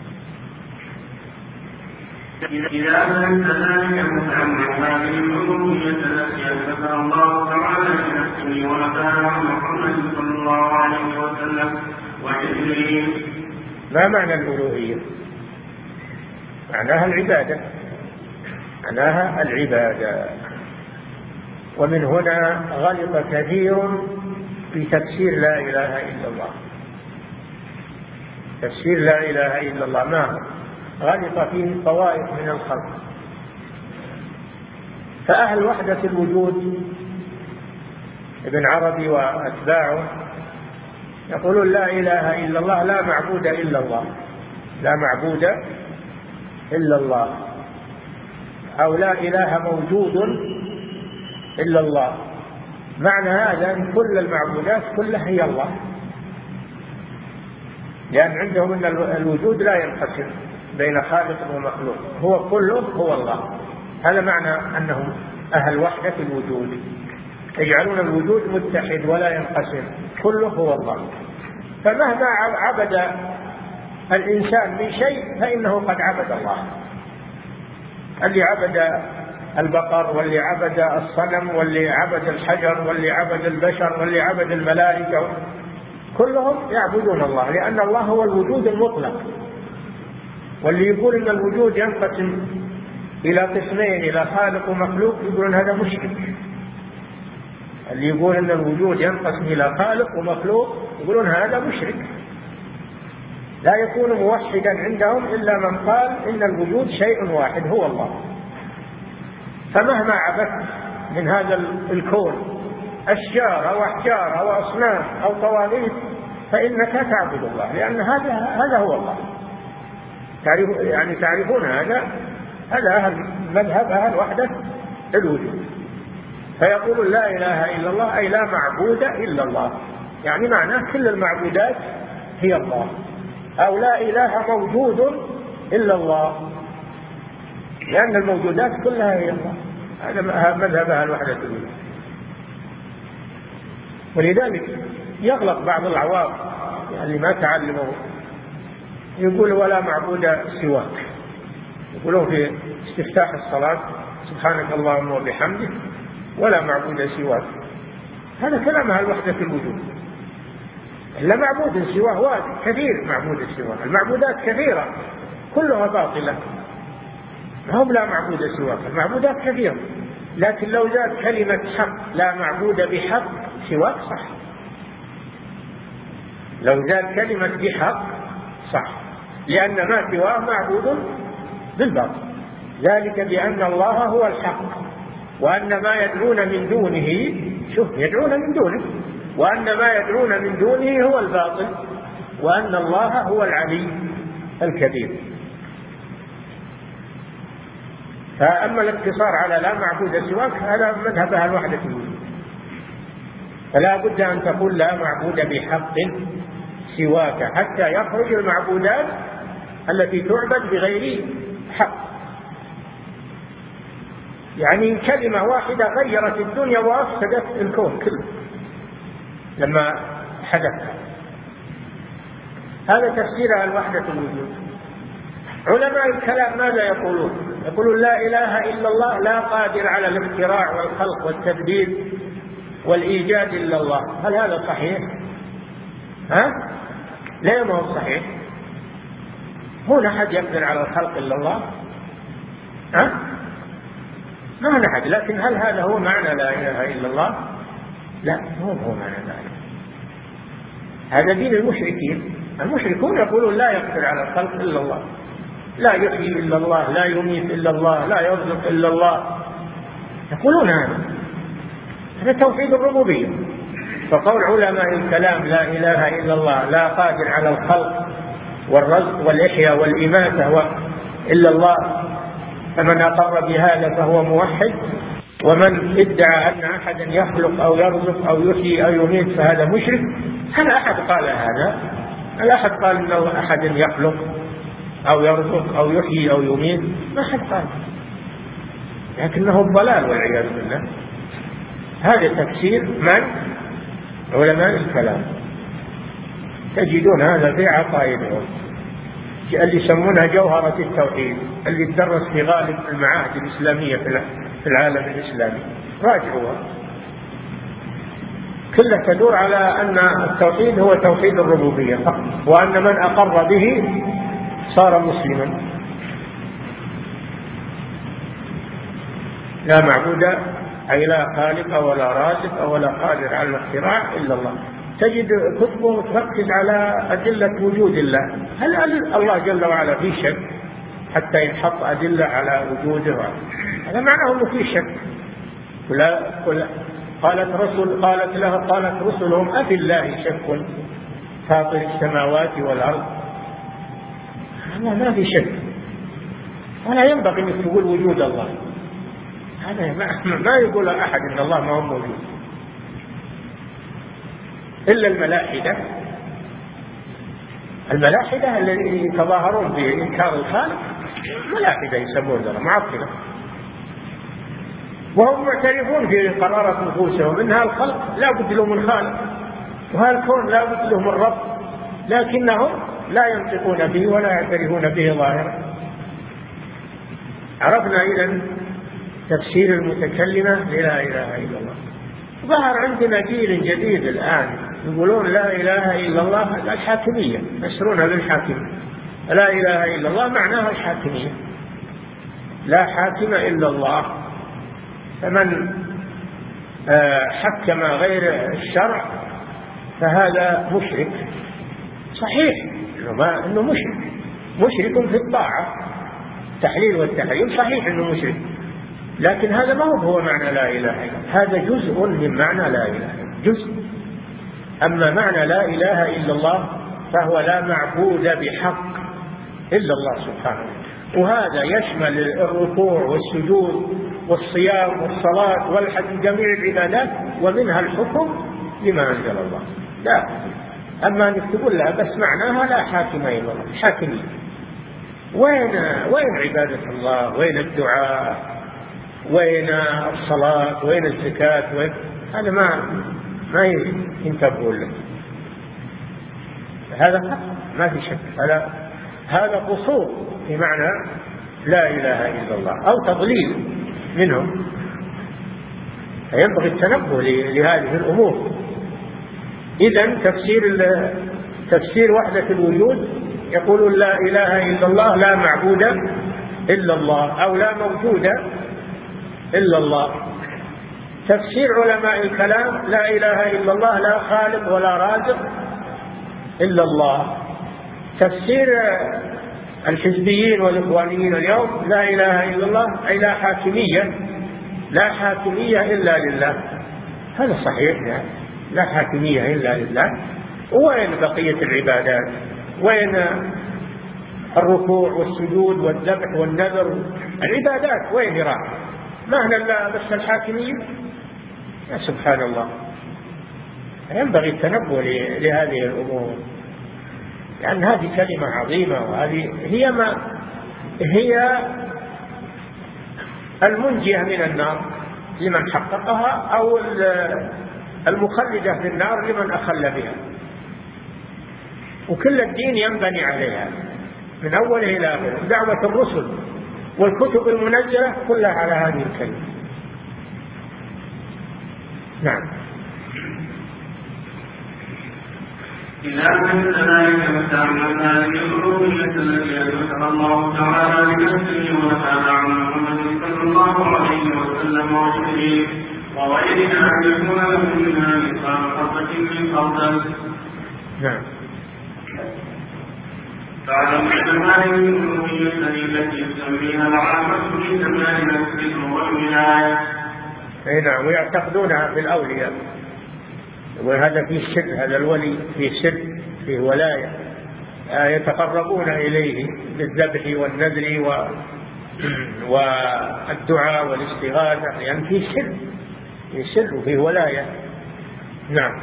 إذا أنت ذلك متعمد هذه الألوهية التي أثبتها الله تعالى لنفسه ونفاها عن محمد صلى الله عليه وسلم وجبريل. ما معنى الألوهية؟ معناها العبادة. ومن هنا غلط كثير في تفسير لا إله إلا الله. تفسير لا إله إلا الله ما هو؟ غلط فيه طوائف من الخلق. فأهل وحدة الوجود ابن عربي وأتباعه يقولون لا إله إلا الله، لا معبود إلا الله، لا معبود إلا الله، أو لا إله موجود إلا الله. معنى هذا أن كل المعبودات كلها هي الله، لأن عندهم أن الوجود لا ينقسم بين خالق ومخلوق، هو كله هو الله. هذا معنى أنهم أهل وحدة الوجود، يجعلون الوجود متحد ولا ينقسم، كله هو الله. فمهما عبد الإنسان من شيء فإنه قد عبد الله. اللي عبد البقر، واللي عبد الصنم، واللي عبد الحجر، واللي عبد البشر، واللي عبد الملائكة، كلهم يعبدون الله، لأن الله هو الوجود المطلق. واللي يقول إن الوجود ينقسم إلى قسمين، إلى خالق ومخلوق، يقولون هذا مشرك. اللي يقول إن الوجود ينقسم إلى خالق ومخلوق يقولون هذا مشرك. لا يكون موحدا عندهم إلا من قال إن الوجود شيء واحد هو الله. فمهما عبدت من هذا الكون أشجار أو أحجار أو أصنام أو طواغيت فإنك تعبد الله، لأن هذا هو الله. تعرفون هذا أهل مذهب أهل وحدة الوجود. فيقول لا إله إلا الله أي لا معبود إلا الله، يعني معناه كل المعبودات هي الله، أو لا إله موجود إلا الله، لأن الموجودات كلها هي الله. هذا مذهب أهل وحدة الوجود. ولذلك يغلط بعض العوام اللي ما تعلموا، يقول ولا معبود سواك، يقولون في استفتاح الصلاة سبحانك اللهم وبحمدك ولا معبود سواك. هذا كلام أهل وحدة الوجود. لا معبود سواه واحد، كثير معبود سواه، المعبودات كثيرة كلها باطلة، هم لا معبود سواك، المعبودات كثيرة. لكن لو زاد كلمة حق، لا معبود بحق سواك، صح. لو زاد كلمة بحق صح، لأن ما سواه معبود بالباطل. ذلك بأن الله هو الحق، وأن ما يدعون من دونه، شوف يدعون من دونه، وأن ما يدعون من دونه هو الباطل، وأن الله هو العلي الكبير. فأما الاقتصار على لا معبود سواك هذا مذهب أهل وحدة الوجود. فلا بد أن تقول لا معبود بحق سواك، حتى يخرج المعبودات التي تعبد بغير حق. يعني كلمة واحدة غيرت الدنيا وأفسدت الكون كله لما حدث. هذا تفسير الوحدة الوجود. علماء الكلام ماذا يقولون؟ يقولون لا إله إلا الله، لا قادر على الاختراع والخلق والتدبير والإيجاد إلا الله. هل هذا صحيح؟ لا، ما هو صحيح. هنا أحد يقدر على الخلق إلا الله؟ ما نحد. لكن هل هذا هو معنى لا إله إلا الله؟ لا، هو معنى ذلك. هذا دين المشركين. المشركون يقولون لا يقدر على الخلق إلا الله، لا يحيي إلا الله، لا يميت إلا الله، لا يرزق إلا الله، يقولون هذا. هذا توحيد الربوبية. فقول علماء الكلام لا إله إلا الله لا قادر على الخلق والرزق والإحياء والإماتة إلا الله، فمن أقر بهذا فهو موحد، ومن ادعى أن أحدا يخلق أو يرزق أو يحيي أو يميت فهذا مشرك. هل أحد قال هذا؟ هل أحد قال أن أحد يخلق أو يرزق أو يحيي أو يميت؟ ما أحد قال، لكنه الضلال والعياذ بالله. هذا تفسير من علماء الكلام، تجدون هذا في عقائدهم اللي يسمونها جوهرة التوحيد، اللي تدرس في غالب المعاهد الإسلامية في العالم الإسلامي. راجعوها، كلها تدور على أن التوحيد هو توحيد الربوبية فقط، وأن من أقر به صار مسلما. لا معبود أي لا خالق ولا رازق ولا قادر على الاختراع إلا الله. تجد كتبه تركز على أدلة وجود الله. هل الله جل وعلا في شك حتى ينحط أدلة على وجوده؟ هذا معناه أنه في شك. قالت رسلهم أفي الله شك فاطر السماوات والأرض. هذا ما في شك، ولا ينبغي أن تقول وجود الله. هذا ما يقول أحد إن الله ما هو موجود إلا الملاحدة الذين يتظاهرون بإنكار الخالق. ملاحدة يسمون ذلك معطلة، وهم معترفون في قرارة نفوسهم إنها الخلق لا بد له من خالق، وهالكون لا بد له من رب، لكنهم لا ينطقون به ولا يعترفون به ظاهرا. عرفنا إذن تفسير المتكلمة لا إله إلا الله. ظهر عندنا جيل جديد الآن يقولون لا إله إلا الله الحاكمية، يسرونها بالحاكمية. لا إله إلا الله معناها الحاكمية، لا حاكم إلا الله. فمن حكم غير الشرع فهذا مشرك. صحيح إنه مشرك في الطاعة، التحليل والتحريم صحيح إنه مشرك، لكن هذا ما هو معنى لا إله إلا الله. هذا جزء من معنى لا إله إلا الله، جزء. أما معنى لا إله إلا الله فهو لا معبود بحق إلا الله سبحانه، وهذا يشمل الركوع والسجود والصيام والصلاة والحج، جميع العبادات، ومنها الحكم لما أنزل الله. لا، أما أن تقول لها بس معناها لا حاكم إلا الله، حاكمية. وين عبادة الله؟ وين الدعاء؟ وين الصلاة؟ وين الزكاة؟ هذا ما ينتبهون له. هذا ما في شك، هذا قصور في معنى لا إله إلا الله أو تضليل منهم. فينبغي التنبه لهذه الأمور. إذن تفسير وحدة الوجود يقول لا إله إلا الله لا معبود إلا الله، أو لا موجود إلا الله. تفسير علماء الكلام لا إله إلا الله لا خالق ولا رازق إلا الله. تفسير الحزبيين والإخوانيين اليوم لا إله إلا الله أي لا حاكمية إلا لله. هذا صحيح، لا حاكمية إلا لله. وين بقية العبادات؟ وين الركوع والسجود والذبح والنذر؟ العبادات وين راح؟ ما هنا إلا بس الحاكمية؟ يا سبحان الله. ينبغي التنبه لهذه الأمور، لأن هذه كلمة عظيمة، وهذه هي المنجية من النار لمن حققها، أو المخلدة في النار لمن أخل بها. وكل الدين ينبني عليها من أوله إلى آخره. دعوة الرسل والكتب المنزلة كلها على هذه الكلمة. نعم. إذا من ذلك مستعمل هذه الرؤية التي ذكر الله تعالى لنفسه وتعالى عن محمد صلى الله عليه وسلم وغيره وغيرها أن يكون له منها مثقال حبة من خردل. نعم. فاعلم أن هذه الرؤية التي يسميها العامة في زماننا الذكر والولاية. أي نعم، ويعتقدونها في الأولياء، وهذا فيه سر، هذا الولي فيه سر، فيه ولاية، يتقربون إليه بالذبح والنذر والدعاء والاستغاثة، يعني فيه سر، فيه سر وفيه ولاية. نعم.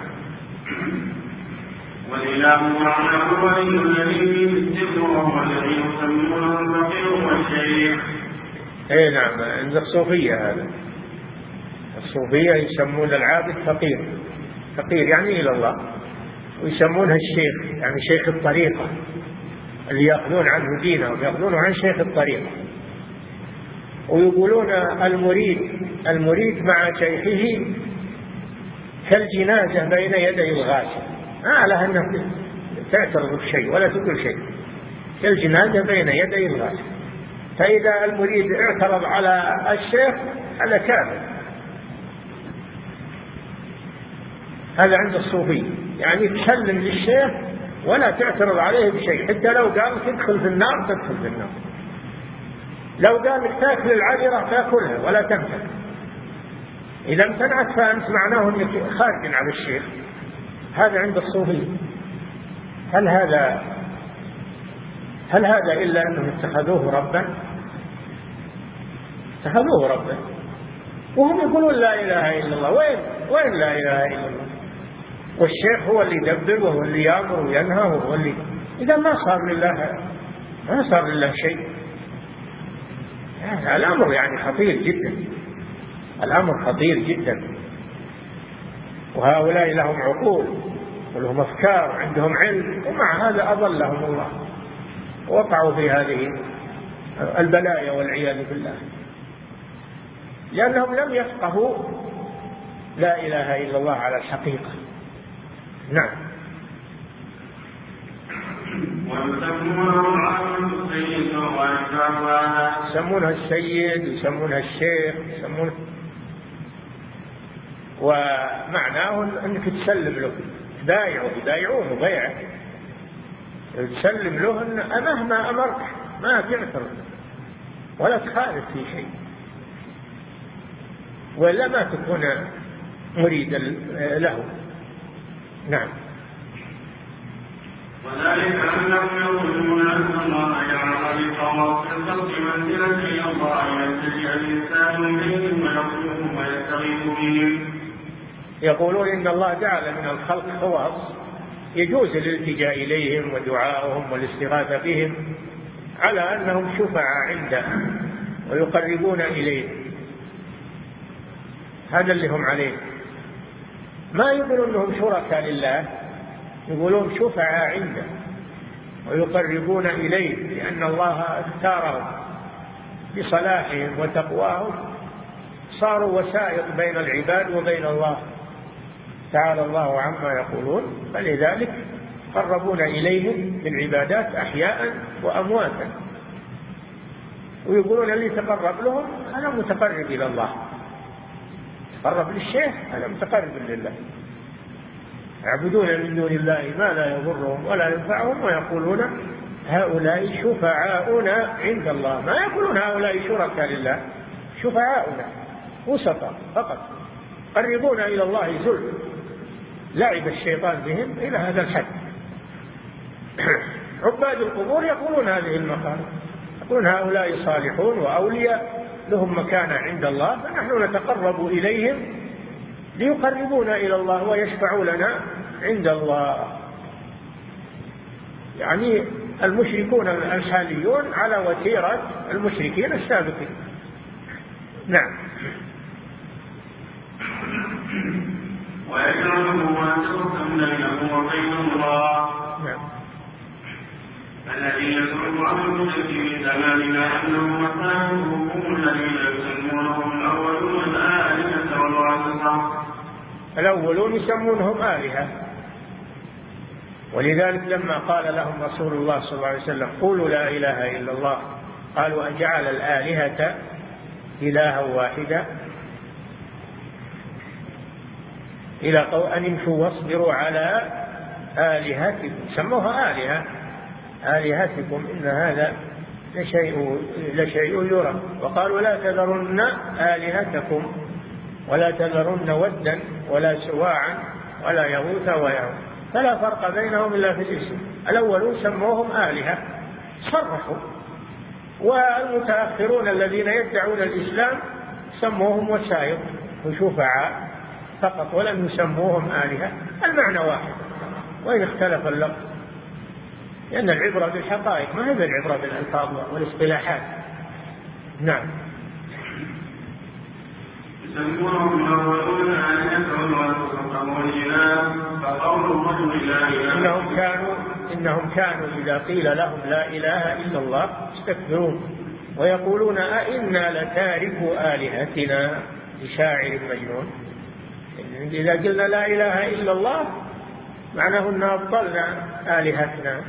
والإله معنى الولي الذي بالسر وهو الذي يسمونه الفقير والشيخ. اي نعم، عند الصوفية هذا، الصوفية يسمون العابد فقير، فقير يعني إلى الله، ويسمونها الشيخ يعني شيخ الطريقة، اللي يأخذون عنه دينهم يأخذونه عن شيخ الطريقة. ويقولون المريد مع شيخه كالجنازة بين يدي الغاسل، على أنك تعترض بشيء ولا تقول شيء، كالجنازة بين يدي الغاسل. فإذا المريد اعترض على الشيخ هذا كافر. هذا عند الصوفي، يعني تسلم للشيخ ولا تعترض عليه بشيء، حتى لو قال تدخل في النار تدخل في النار، لو قال لك تاكل العذرة تاكلها ولا تمسك، إذا امتنعت فأنت معناه أنك خارج على الشيخ. هذا عند الصوفي. هل هذا إلا أنهم اتخذوه ربا؟ اتخذوه ربا وهم يقولون لا إله إلا الله. وين لا إله إلا الله؟ والشيخ هو اللي يدبر وهو اللي يأمر وينهى وهو اللي، إذا ما صار لله شيء. الأمر يعني خطير جدا، الأمر خطير جدا. وهؤلاء لهم عقول ولهم أفكار وعندهم علم، ومع هذا أضلهم الله، وقعوا في هذه البلايا والعياذ بالله، لأنهم لم يفقهوا لا إله إلا الله على الحقيقة. نعم. يسمونها السيد ويسمونها الشيخ يسمونه، ومعناه أنك تسلم له، يبايعونه بيعه، تسلم له أن مهما أمرك ما تعترض ولا تخالف في شيء، ولا ما تكون مريدا له. نعم. وذلك أنهم يقولون أن الله يعلم بطواف الخلق منزلة إلى الله يلتجئ الإنسان إليهم ويطلبهم ويستغيث بهم. يقولون إن الله جعل من الخلق خواص يجوز الالتجاء إليهم ودعائهم والاستغاثة بهم على أنهم شفعاء عنده ويقربون إليه. هذا اللي هم عليه، ما يقولون أنهم شركاء لله، يقولون شفعاء عنده ويقربون إليه، لأن الله اختارهم بصلاحهم وتقواهم، صاروا وسائط بين العباد وبين الله تعالى الله عما يقولون، فلذلك قربون إليهم بالعبادات أحياء وأمواتا. ويقولون اللي تقرب لهم أنا متقرب إلى الله، تقرب للشيخ أنا متقرب لله. يعبدون من دون الله ما لا يضرهم ولا ينفعهم ويقولون هؤلاء شفعاؤنا عند الله، ما يقولون هؤلاء شركاء لله، شفعاؤنا وسطا فقط، قربون إلى الله زلفى. لعب الشيطان بهم إلى هذا الحد. عباد القبور يقولون هذه المقالة، يقولون هؤلاء صالحون وأولياء لهم مكانة عند الله، فنحن نتقرب إليهم ليقربونا إلى الله ويشفعوا لنا عند الله. يعني المشركون الحاليون على وتيرة المشركين السابقين. نعم. ويجعله واسطة بينه وبين الله. نعم. الذي يزعم عن المشرك في زماننا أنه مكانهم هم الذين يسمونهم الأولون الآلهة والواسطة. الأولون يسمونهم آلهة، ولذلك لما قال لهم رسول الله صلى الله عليه وسلم قولوا لا إله إلا الله، قالوا أجعل الآلهة إلها واحدا، إلى قول أن امشوا واصبروا على آلهتكم، سموها آلهة، آلهتكم إن هذا لشيء يرى. وقالوا لا تذرن آلهتكم ولا تذرن ودا ولا سواعا ولا يغوث ويعوق، فلا فرق بينهم إلا في الاسم. الأولون سموهم آلهة صرحوا، والمتأخرون الذين يدعون الإسلام سموهم وسائط وشفعاء فقط، ولم يسموهم آلهة. المعنى واحد وإن اختلف اللفظ، لأن العبرة بالحقائق ما هي بالعبرة بالألفاظ والاصطلاحات. نعم. إنهم كانوا إذا قيل لهم لا إله إلا الله يستكبرون ويقولون أئنا لتاركوا آلهتنا لشاعر مجنون. إذا قلنا لا إله إلا الله معناه أن أبطلنا آلهتنا،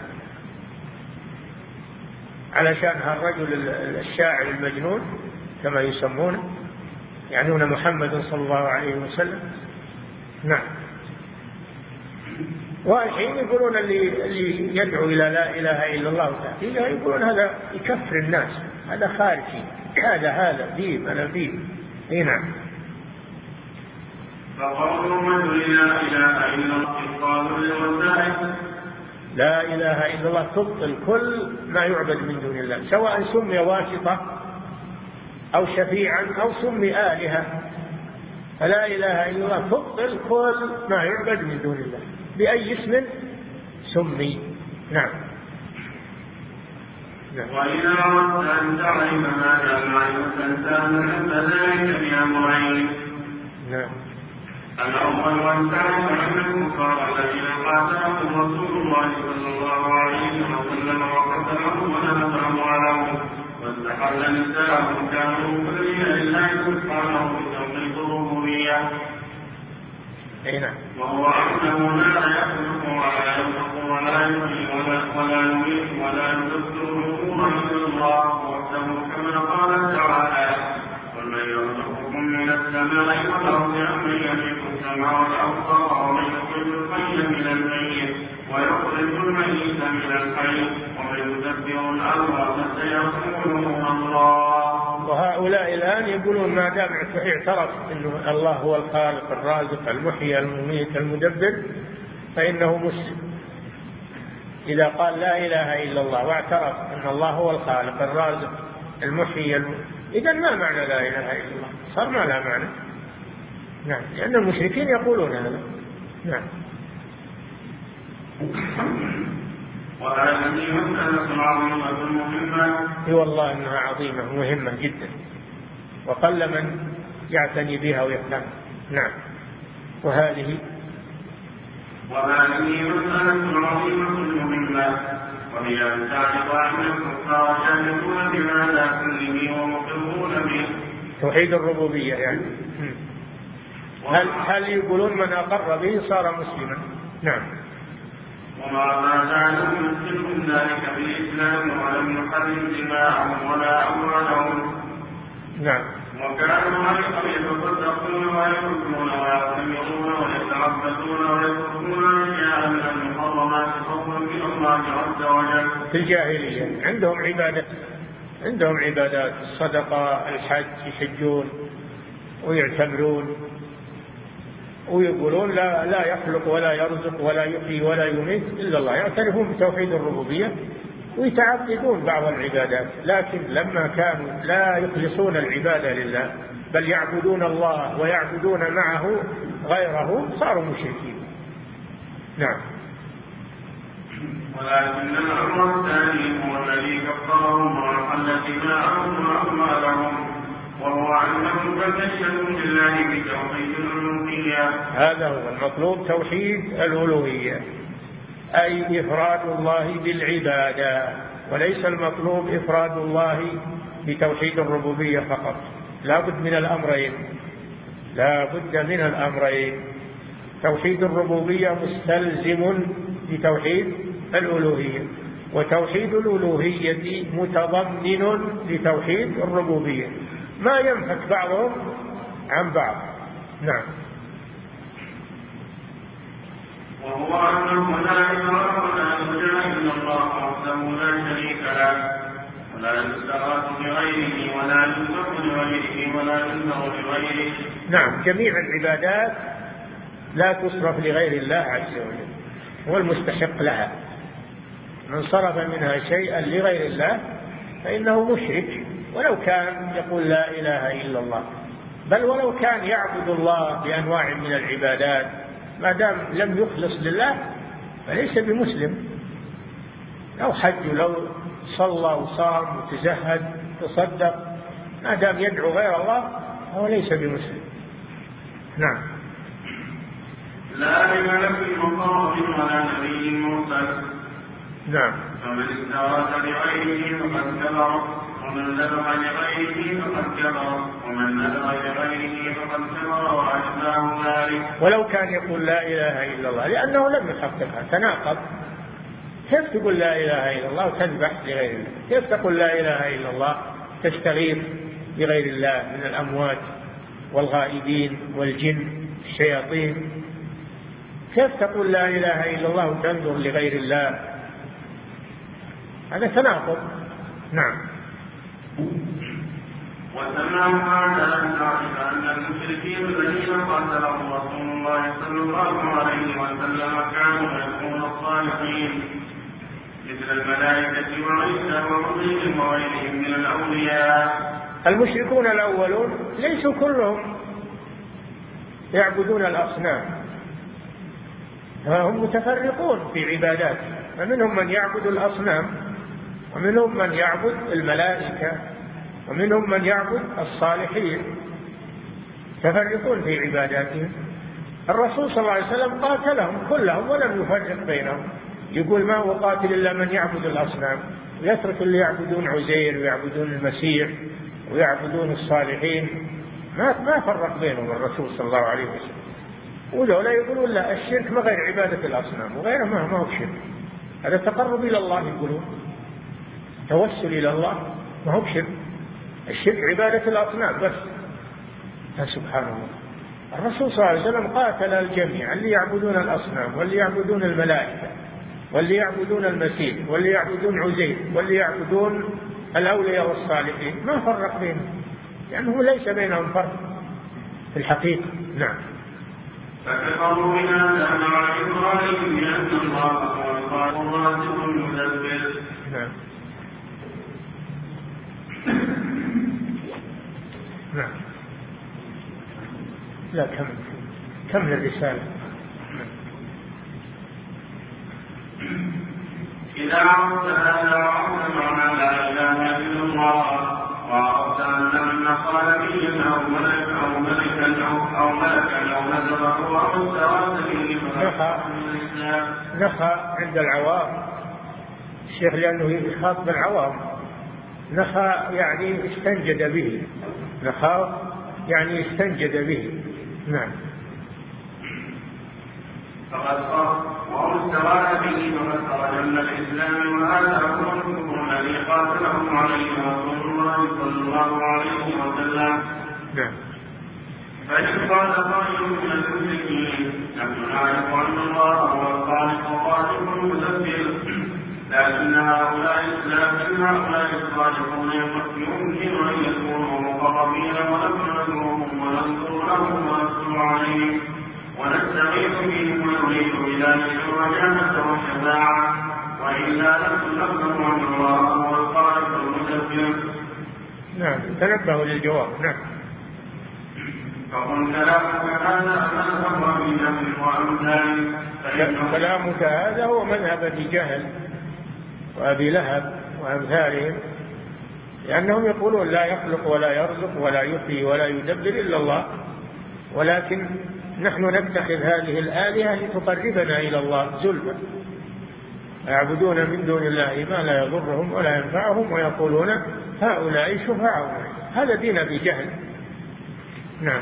علشان هالرجل الشاعر المجنون كما يسمونه، يعنون محمد صلى الله عليه وسلم. نعم. والحين يقولون اللي يدعو إلى لا إله إلا الله تأتيها يقولون هذا يكفر الناس، هذا خارجي، هذا دين، أنا دين. نعم. لا إله إلا الله تبطل كل ما يعبد من دون الله، سواء سمي واسطة أو شفيعا أو سمي آلهة، فلا إله إلا الله تبطل كل ما يعبد من دون الله بأي اسم سمي. نعم. وإذا أردت أن تعلم ماذا معلوم فانسان عند ذلك بأمرين. نعم. الأول أن تعلم أن الكفار الذين قاتلهم رسول الله صلى الله عليه وسلم وقتلهم ونهب أموالهم واستحل نساءهم كانوا مؤمنين لله سبحانه بتوحيد الربوبية، وهو أنه لا يخلق ولا يرزق ولا يحيي ولا يميت ولا يدبر الأمور إلا الله وحده، كما قال تعالى: قل من يرزقكم من السماء والأرض أمن يملك السمع والأبصار ومن يخرج الحي من الميت ويخرج الميت من الحي ومن يدبر الأمر فسيقولون الله. وهؤلاء الآن يقولون ما دام اعترف أن الله هو الخالق الرازق المحيي المميت المدبر فإنه مسلم. إذا قال لا إله إلا الله واعترف أن الله هو الخالق الرازق المحيي إذا ما معنى لا إله إلا الله؟ صار ما لا معنى. نعم. لأن المشركين يقولون هذا. نعم. وهذه مسألة عظيمة مهمة. والله إنها عظيمة مهمة جدا، وقل من يعتني بها ويفهم. نعم. وهذه مسألة عظيمة مهمة، وهي أن تعرف أن الكفار شاهدون بهذا كله ومقرون به توحيد الربوبية. يعني هل يقولون من أقر به صار مسلما؟ نعم. وما زالوا يمثلون ذلك بالإسلام ولم يحرم دماءهم ولا أموالهم. نعم. وكانوا أيضا يتصدقون ويحجون ويعتمرون ويتعبدون ويتركون أشياء من المحرمات فضلا من الله عز وجل. في الجاهلية عندهم عبادات الصدقة الحج، يحجون ويعتمرون ويقولون لا يخلق ولا يرزق ولا يحيي ولا يميت إلا الله، يعترفون بتوحيد الربوبية ويتعبدون بعض العبادات، لكن لما كانوا لا يخلصون العبادة لله بل يعبدون الله ويعبدون معه غيره صاروا مشركين. نعم. ولكن الأمر الثاني هو الذي كفرهم وأحل دماءهم وأموالهم، وهو أنهم تبشروا بالله بتوحيد الألوهية. هذا هو المطلوب، توحيد الألوهية، أي إفراد الله بالعبادة، وليس المطلوب إفراد الله بتوحيد الربوبية فقط. لا بد من الأمرين. توحيد الربوبية مستلزم بتوحيد الألوهية، وتوحيد الألوهية متضمن لتوحيد الربوبية، ما ينفك بعضهم عن بعض. نعم. وهو أنه لا إله إلا الله وحده لا شريك له، ولا يستغاث بغيره ولا ينذر لغيره ولا ينذر لغيره. نعم، جميع العبادات لا تصرف لغير الله عز وجل، هو المستحق لها. من صرف منها شيئا لغير الله فإنه مشرك، ولو كان يقول لا إله إلا الله، بل ولو كان يعبد الله بأنواع من العبادات، ما دام لم يخلص لله فليس بمسلم. لو حج، لو صلى وصام وتزهد تصدق، ما دام يدعو غير الله هو ليس بمسلم. نعم. لا لملك مقرب ولا نبي مرسل. نعم. فمن استغاث بغيره فقد كفر، ومن ذبح لغيره فقد كفر، ومن نذر لغيره فقد كفر وأشباه ذلك. ولو كان يقول لا إله إلا الله لأنه لم يحققها، تناقض. كيف تقول لا إله إلا الله وتذبح لغير الله؟ كيف تقول لا إله إلا الله تستغيث بغير الله من الأموات والغائبين والجن الشياطين؟ كيف تقول لا إله إلا الله وتنذر لغير الله؟ هذا تناقض. نعم. وسمعوا هذا أن المشركين الذين قاتلهم رسول الله صلى الله عليه وسلم كانوا يكون الصالحين مثل الملائكة وعيسى وعزير وغيرهم من الأولياء. المشركون الأولون ليسوا كلهم يعبدون الأصنام، هم متفرقون في عباداتهم، فمنهم من يعبد الأصنام، ومنهم من يعبد الملائكة، ومنهم من يعبد الصالحين، تفرقون في عباداتهم. الرسول صلى الله عليه وسلم قاتلهم كلهم ولم يفرق بينهم، يقول ما هو قاتل إلا من يعبد الأصنام، ويترك اللي يعبدون عزير ويعبدون المسيح ويعبدون الصالحين، ما فرق بينهم الرسول صلى الله عليه وسلم. ولولا يقولون لا، الشرك ما غير عبادة الأصنام وغيره ما هو شرك، هذا تقرب إلى الله، يقولون توسل إلى الله، ما هو شرك. الشرك عبادة الأصنام بس. سبحان الله، الرسول صلى الله عليه وسلم قاتل الجميع، اللي يعبدون الأصنام واللي يعبدون الملائكة واللي يعبدون المسيح واللي يعبدون عزير واللي يعبدون الأولياء والصالحين، ما فرق بينهم، لأنه ليس بينهم فرق في الحقيقة. نعم. فكفروا بما كان على إبراهيم بأن الله هو الخالق الرازق المدبر. نعم. نعم. لا، كمل الرسالة. إذا عرفت هذا وعرفت معنى لا إله إلا الله، وعرفت أن من قال به أو ملكا أو نذره أو استغاث به نخى عند العوام الشيخ، لأنه يخاطب العوام. نخى يعني استنجد به، نخى يعني استنجد به. نعم. فقد صار وهو استغاث به فقد خرج من الإسلام، وهذا هو الكفر الذي قاتلهم عليه رسول الله صلى الله عليه وسلم. نعم. فإن قال قائل من المشركين نحن نعرف أن الله هو الخالق الرازق المدبر، لكن هؤلاء الصالحون يمكن أن يكونوا مقربين ونحمدهم وننصر لهم وننصر عليهم ونستغيث بهم ونريد بذلك الرجاء والشفاعة، وإلا لم نفهم أن الله هو الخالق المدبر. نعم، تنبهوا للجواب. نعم. فقل كلامك هذا مذهب أبي جهل وأمثاله. كلامك هذا هو مذهب أبي جهل وأبي لهب وأمثالهم، لأنهم يقولون لا يخلق ولا يرزق ولا يحيي ولا يدبر إلا الله، ولكن نحن نتخذ هذه الآلهة لتقربنا إلى الله زلفى، يعبدون من دون الله ما لا يضرهم ولا ينفعهم ويقولون هؤلاء شفعاؤنا. هذا دين أبي جهل. نعم.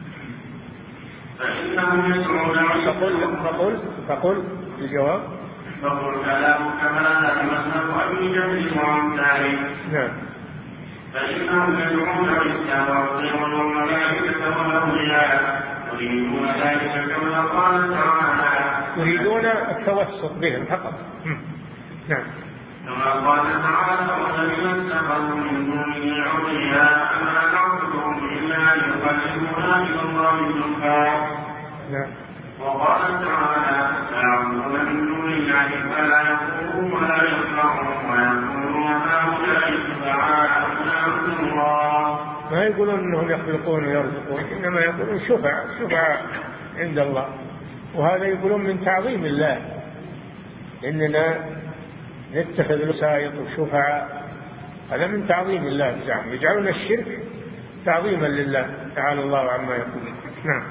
فقل الجواب. فقل كلامك هذا مذهب أبي جهل وأمثاله. نعم. فإنهم يدعون عيسى وعزير والملائكة والأولياء يريدون ذلك كما قال تعالى، يريدون التوسط بهم فقط. نعم. كما قال تعالى والذين اتخذوا من دونه أولياء ما نعبدهم إلا ليقربونا إلى الله زلفى. وقال تعالى فيعبدون من دون الله فلا يقومون ولا يسمعون ويقولون هؤلاء شفعاؤنا عند الله. ما يقولون انهم يخلقون ويرزقون، انما يقولون شفعاء عند الله، وهذا يقولون من تعظيم الله، اننا نتخذ الوسائط والشفعاء، هذا من تعظيم الله تعالى، يجعلون الشرك تعظيما لله تعالى الله عما يقولون. نعم.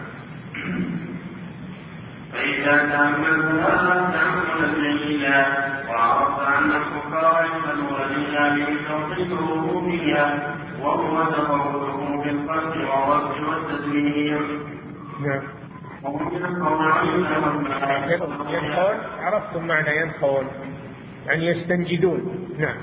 فإذا تأملت هذا تأملا جيدا وعرفت أن الكفار يشهدون لله بتوحيد الربوبية وهو تفرده بالخلق والرد والتسليم. نعم. ينخون، عرفتم معنى ينخون يعني يستنجدون. نعم.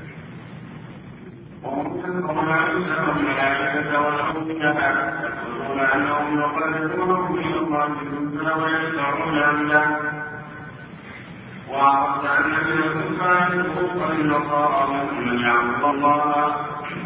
وهم عيسى والملائكة والأنبياء يقولون أنهم يقربونهم إلى الله زلفى ويشفعون عنده. وعرفت أن من الكفار الكفر النصارى من يعبد الله،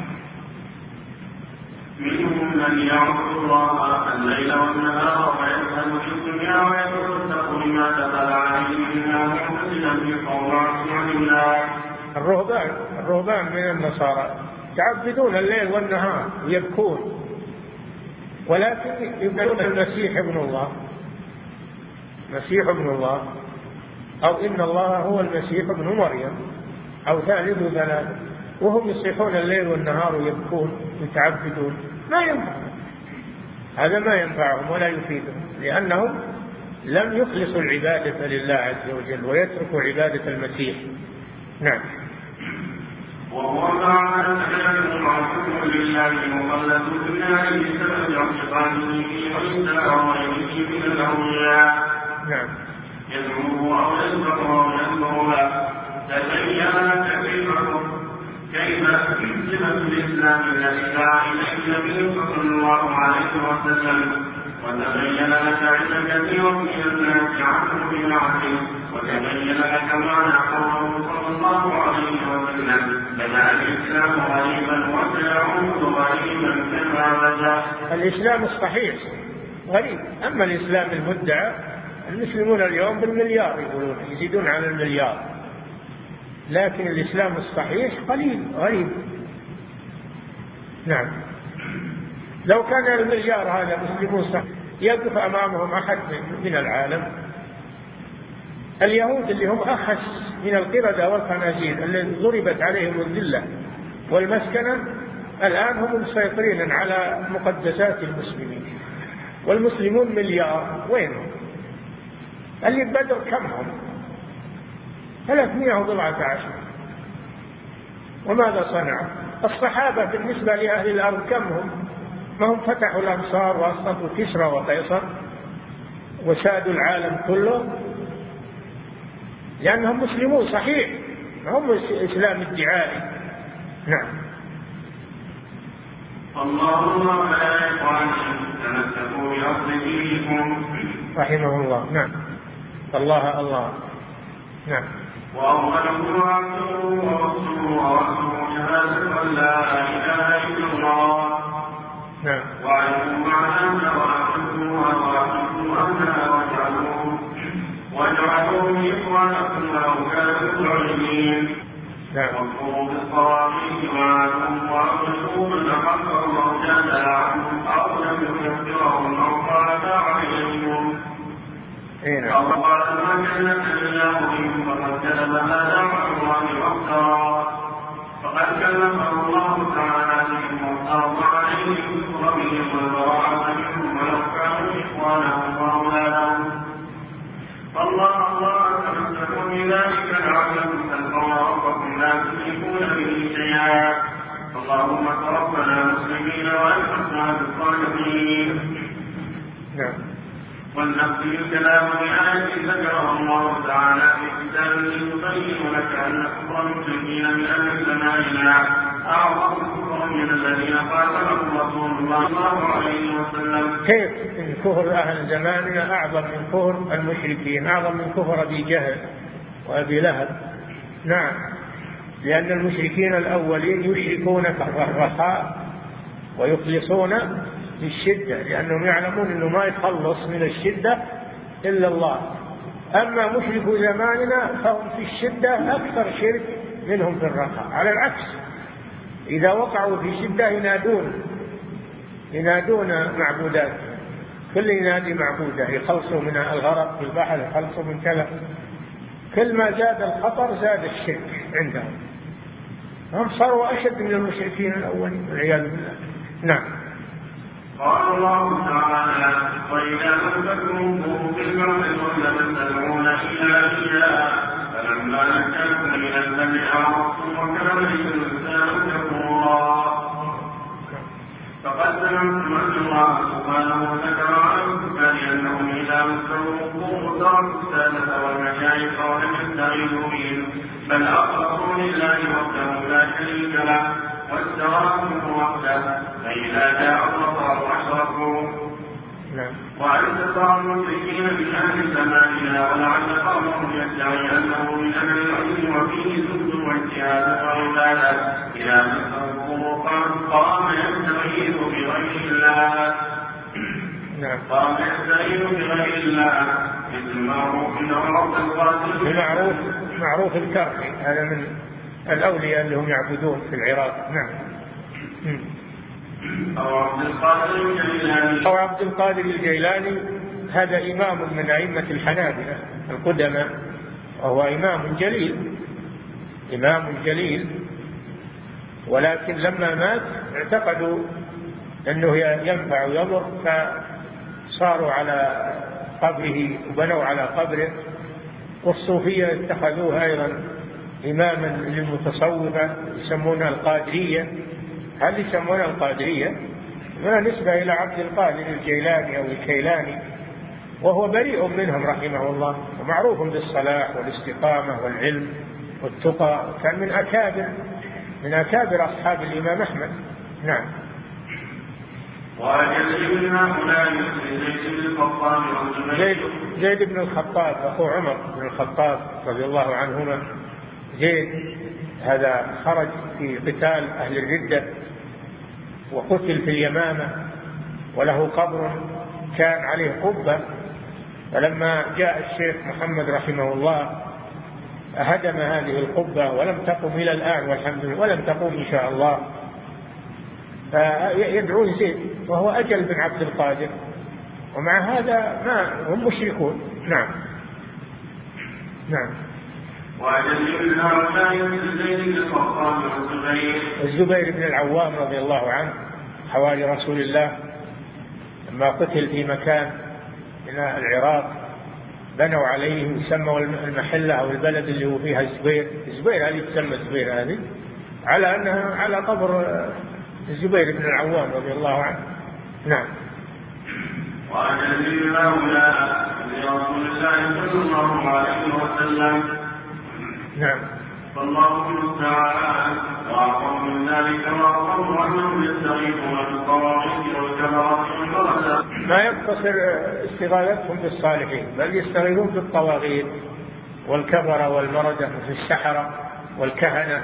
منهم من يعبد الله الليل والنهار ويذهب في الدنيا ويتصدق بما دخل عليه منها معتزلا بقول عن الله. الرهبان من النصارى يعبدون الليل والنهار ويبكون، ولكن يقولون المسيح ابن الله، مسيح ابن الله، أو إن الله هو المسيح ابن مريم، أو ثالث ثلاثة، وهم يصيحون الليل والنهار ويبكون ويتعبدون. ما ينفع هذا، ما ينفعهم ولا يفيدهم، لأنهم لم يخلصوا العبادة لله عز وجل ويتركوا عبادة المسيح. نعم. وهو تعالى معصوم لله مخلد بالله بسبب اعتقاده في عيسى وغيره من الأولياء. نعم. يدعوه أو يذبحه أو ينبغه. تبين كيف صفة الإسلام الذي دعا إليه النبي صلى الله عليه وسلم، وتبين لك عند كثير من الناس عنه بالعدل، وتبين لك معنى قوله صلى الله عليه وسلم بدأ الإسلام غريبا وسيعود غريبا كما بدأ. الإسلام الصحيح غريب، أما الإسلام المدعى المسلمون اليوم بالمليار يقولون، يزيدون على المليار، لكن الإسلام الصحيح قليل غريب. نعم. لو كان المليار هذا مسلمون صحيح يقف أمامهم أحد من العالم، اليهود اللي هم أخس من القردة والخنازير الذين ضربت عليهم الذلة والمسكنة، الآن هم مسيطرين على مقدسات المسلمين، والمسلمون مليار، وينهم؟ اللي بدر كم هم؟ 317. وماذا صنعوا الصحابة بالنسبة لأهل الأرض؟ كم هم؟ ما هم فتحوا الأمصار وأسقطوا كسرى وقيصر وسادوا العالم كله، لأنهم مسلمون صحيح، هم إسلام ادعائي. نعم. اللهم لا يقعن تمسكوا بأصل دينكم رحمه الله. نعم. الله. نعم. وأولكم عبده ورسوله ورسوله شهادة أن لا إله إلا الله. نعم. وعلموا معناها وأعطوا أنها وجعلوا إخوانكم لو كانوا ظالمين. واذكروا بالصواميل معكم وأبشروا من أحب الله جل عنهم أو لم يكفرهم أو قال عليهم أو قال ما كلف الله بهم فقد كلف هذا عن الله وافترى، فقد كلفه الله تعالى بهم وافترض عليهم بكرمهم والبراءة منهم ولو كانوا إخوانهم وأولادهم. فالله تمسكوا بذلك لعلكم تلقون ربكم لا تشركون به شيئا. اللهم توفنا مسلمين والحقنا بالصالحين. والنفس الكلام بآية ذكرها الله تعالى في كتابه يبين لك أن كفر المشركين من أهل زماننا أعظم كفرا من الذين قاتلهم رسول الله صلى الله عليه وسلم. كيف إن كفر أهل زماننا أعظم من كفر المشركين، أعظم من كفر أبي جهل وأبي لهب؟ نعم. لأن المشركين الأولين يشركون في الرخاء ويخلصون في الشدة، لأنهم يعلمون أنه ما يتخلص من الشدة إلا الله. أما مشركو زماننا فهم في الشدة أكثر شرك منهم في الرخاء. على العكس، إذا وقعوا في شدة ينادون معبودات، كل ينادي معبوده، يخلصوا من الغرق في البحر، يخلصوا من كذا. كل ما زاد الخطر زاد الشرك عندهم، هم صاروا أشد من المشركين الأولين والعياذ بالله. نعم. قال الله تعالى: وإذا أنفقتم في البحر ضل من تدعون إلا إياه فلما نجاكم إلى البر أعرضتم وكان الإنسان كفورا. فقد سمعتم أن الله سبحانه ذكر على الكفار أنهم إذا مسوا تركوا السادة والمشايخ ولم يستغيثوا بهم، بل أخلصوا لله وحده لا شريك له واستغاثوا وحده، فإذا جاء الله أشركوا. وأن ترى المشركين بأهل زماننا ولعل قومهم يدعي أنه من أهل العلم وفيه زهد واجتهاد وعبادة إلى مسه قام يستغيث بغير الله. قام يستغيث بغير الله مثل معروف عبد القادر معروف الكرخي، هذا من الأولياء اللي هم يعبدون في العراق. نعم. أو عبد القادر الجيلاني، هذا إمام من أئمة الحنابلة القدماء، وهو إمام جليل، ولكن لما مات اعتقدوا أنه ينفع ويضر، فصاروا على قبره وبنوا على قبره. والصوفية اتخذوه أيضا إماما للمتصوفة يسمونها القادرية. هل يسمونها القادرية؟ هنا نسبة إلى عبد القادر الجيلاني أو الكيلاني، وهو بريء منهم رحمه الله، ومعروف بالصلاح والاستقامة والعلم والتقى، كان من أكابر أصحاب الإمام أحمد. نعم. زيد بن الخطاب أخو عمر بن الخطاب رضي الله عنهما. زيد هذا خرج في قتال أهل الردة وقتل في اليمامة، وله قبر كان عليه قبة، فلما جاء الشيخ محمد رحمه الله هدم هذه القبة ولم تقم إلى الآن والحمد لله، ولم تقوم إن شاء الله. فيدعون زيد وهو أجل بن عبد القادر، ومع هذا ما هم مشركون. نعم. الزبير بن العوام رضي الله عنه حواري رسول الله، لما قتل في مكان من العراق بنوا عليه وسموا المحلة أو البلد اللي هو فيها الزبير هذه تسمى الزبير هذه على أنها على قبر الزبير بن العوام رضي الله عنه. نعم. وعن هؤلاء لرسول الله صلى الله عليه وسلم. نعم. فالله المستعان، وأعظم من ذلك وأعظم أنهم يستغيثون بالطواغيت والكفرة والمرضى. ما يقتصر استغاثتهم بالصالحين، بل يستغيثون بالطواغيت والكفرة والمرضى مثل السحرة والكهنة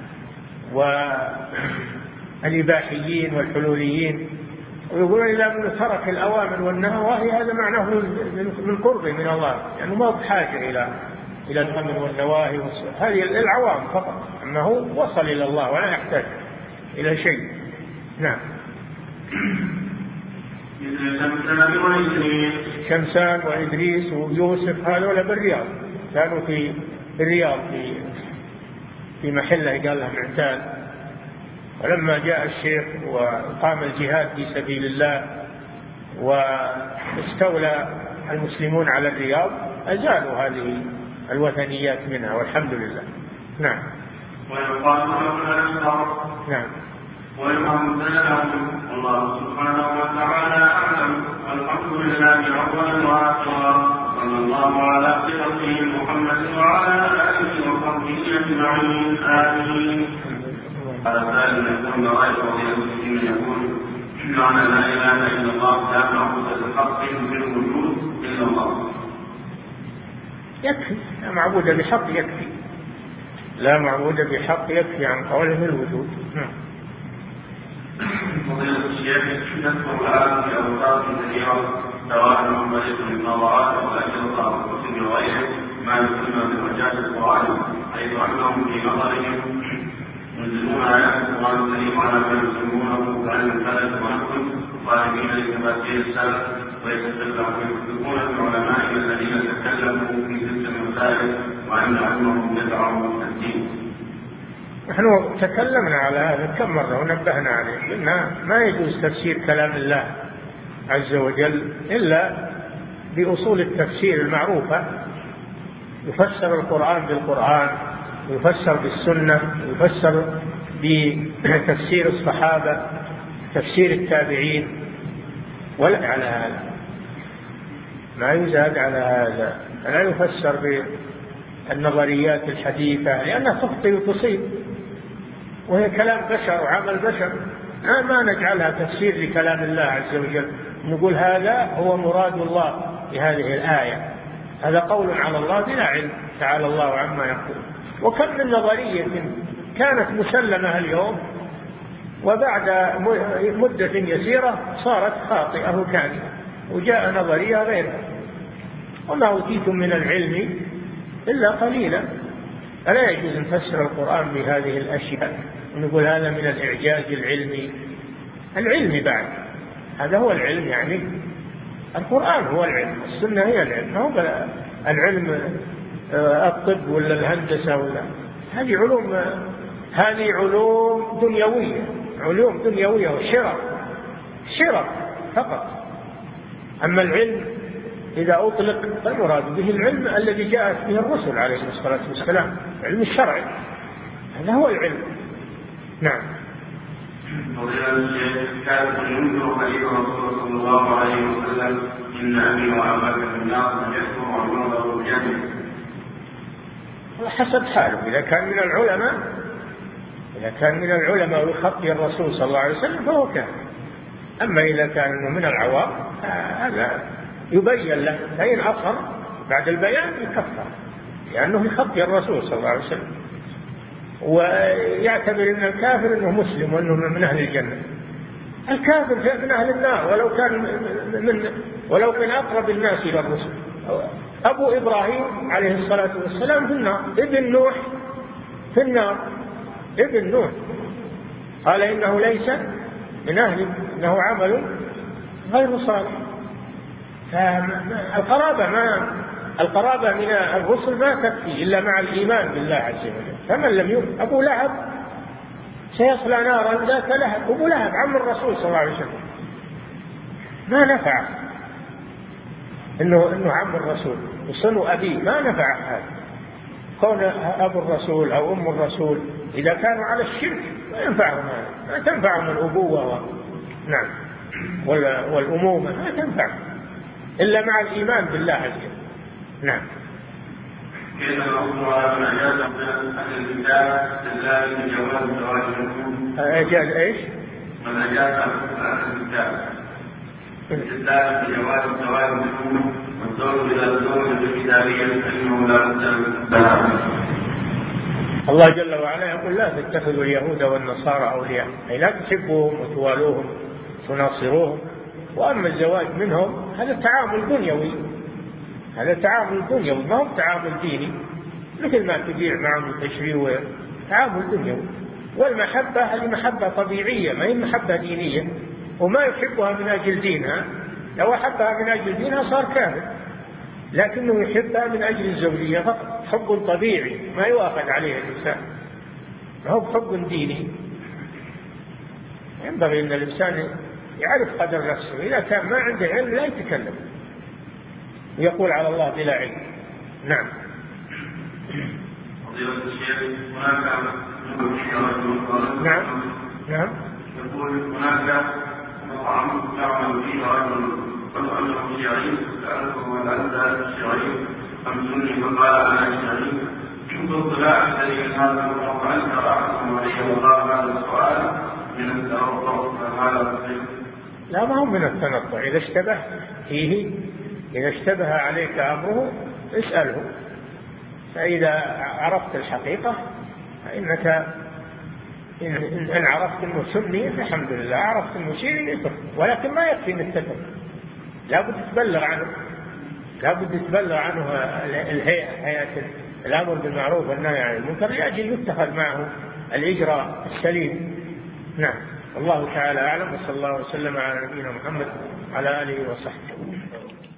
والإباحيين والحلوليين. ويقولون إذا من ترك الأوامر والنواهي هذا معناه من قربه من الله، يعني ما بحاجة إلى الأمر والنواهي هذه العوام فقط، أنه وصل إلى الله ولا يحتاج إلى شيء. نعم. شمسان وإدريس ويوسف هذول بالرياض، كانوا في الرياض في محله قال لهم معتاد، ولما جاء الشيخ وقام الجهاد في سبيل الله واستولى المسلمون على الرياض أزالوا هذه الوثنيات منها والحمد لله. نعم. ويقال نعم. ويقال الله سبحانه وتعالى أعلم، والحمد لله أولا وآخرا، صلى الله على سيدنا محمد وعلى آله وصحبه أجمعين. آمين. هذا سائل يقول رأيت رضي المسلمين يقول معنى لا إله إلا الله لا معبود بحق بالوجود إلا الله. يكفي، لا معبود بحق يكفي، لا معبود بحق يكفي عن قوله الوجود. فضيلة الشيخ نذكر الآن في أوقات كثيرة سواء من طريق المناظرات أو الأشرطة أو الكتب وغيره ما يسمى بمجال القرآن، حيث أنهم في نظرهم ينزلون آيات القرآن الكريم على ما يسمونه بعلم الفلك والكتب طالبين لتفاسير السلف، ويستدلون بعلمائنا الذين تكلموا في تلك المسائل وأن علمهم يدعو الدين. نحن تكلمنا على هذا كم مرة ونبهنا عليه، إنه ما يجوز تفسير كلام الله عز وجل إلا بأصول التفسير المعروفة. يفسر القرآن بالقرآن، ويفسر بالسنة، ويفسر بتفسير الصحابة، تفسير التابعين، ولا على هذا، ما يزاد على هذا. لا يفسر بالنظريات الحديثة لأنها تخطئ وتصيب، وهي كلام بشر وعمل بشر. ما نجعلها تفسير لكلام الله عز وجل، نقول هذا هو مراد الله بهذه الآية، هذا قول على الله بلا علم، تعالى الله عما يقول. وكم من نظرية كانت مسلمة اليوم وبعد مدة يسيرة صارت خاطئة وكاذبة، وجاء نظرية غيرها. وما أوتيتم من العلم إلا قليلا. فلا يجوز أن نفسر القرآن بهذه الأشياء ونقول هذا من الإعجاز العلمي بعد. هذا هو العلم، يعني القرآن هو العلم، السنة هي العلم، ما هو العلم الطب ولا الهندسة ولا هذه علوم دنيوية وشرف فقط. أما العلم إذا أطلق فالمراد به العلم الذي جاءت به الرسل عليه الصلاة والسلام، العلم الشرعي، هذا هو العلم. نعم. كان ينكر حديث الرسول صلى الله عليه وسلم إن أبي وأباك في النار من يكفر عمره بالجنة. حسب حاله، إذا كان من العلماء ويخطي الرسول صلى الله عليه وسلم فهو كافر. أما إذا كان من العوام هذا يبين له، فإن أصر بعد البيان يكفر، لأنه يخطي الرسول صلى الله عليه وسلم، ويعتبر أن الكافر أنه مسلم وأنه من أهل الجنة. الكافر من أهل النار ولو من أقرب الناس إلى الرسل. أبو إبراهيم عليه الصلاة والسلام في النار، ابن نوح في النار، ابن نوح قال إنه ليس من أهل، إنه عمل غير صالح. القرابة من الرسل ما تكفي إلا مع الإيمان بالله عز وجل. فمن لم يؤمن، أبو لهب سيصلى نارا ذات لهب، أبو لهب عم الرسول صلى الله عليه وسلم، ما نفع إنه عم الرسول وصنو أبيه، ما نفع هذا. كون أبو الرسول أو أم الرسول إذا كانوا على الشرك ما ينفعهم هذا، ما تنفعهم الأبوة نعم والأمومة، ما تنفعهم إلا مع الإيمان بالله عز وجل. نعم. كيف الأمر على من أجاز أهل الكتاب استدلال بجواز زواج الحكم؟ أجاز إيش؟ من أجاز أهل الكتاب استدلال بجواز زواج الحكم والزوج إلى الزوج بالكتابية فإنه لا بد. الله جل وعلا يقول لا تتخذوا اليهود والنصارى أولياء، أي لا تحبوهم وتوالوهم وتناصروهم. وأما الزواج منهم هذا تعامل دنيوي، ما هو تعامل ديني، مثل ما تبيع معهم وتشري، تعامل دنيوي. والمحبة هذه محبة طبيعية، ما هي محبة دينية، وما يحبها من أجل دينها. لو أحبها من أجل دينها صار كافر، لكنه يحبها من أجل الزوجية فقط، حب طبيعي ما يؤاخذ عليه الإنسان، ما هو حب ديني. ينبغي أن الإنسان يعرف قدر نفسه، إذا كان ما عنده علم لا يتكلم ويقول على الله بلا علم. نعم. نعم. يقول هناك مطعم يعمل فيه رجل قالوا أنه شيعي، سألته هل أنت شيعي أم سني؟ فقال أنا شيعي. قلت لا أحتري من هذا المطعم، فأنت رأيتم علي والله هذا السؤال من التنطع، فهذا الصحيح؟ لا، ما هو من التنطع. إذا اشتبه فيه، إذا اشتبه عليك أمره اسأله، فإذا عرفت الحقيقة فإنك إن عرفت أنه سني فالحمد لله، عرفت أنه شيعي يترك، ولكن ما يكفي أن تترك، لا بد تبلغ عنه، لا بد تبلغ عنه هيئة الأمر بالمعروف والنهي عن المنكر لأجل يتخذ معه الإجراء السليم. نعم، الله تعالى أعلم، وصلى الله وسلم على نبينا محمد وعلى آله وصحبه.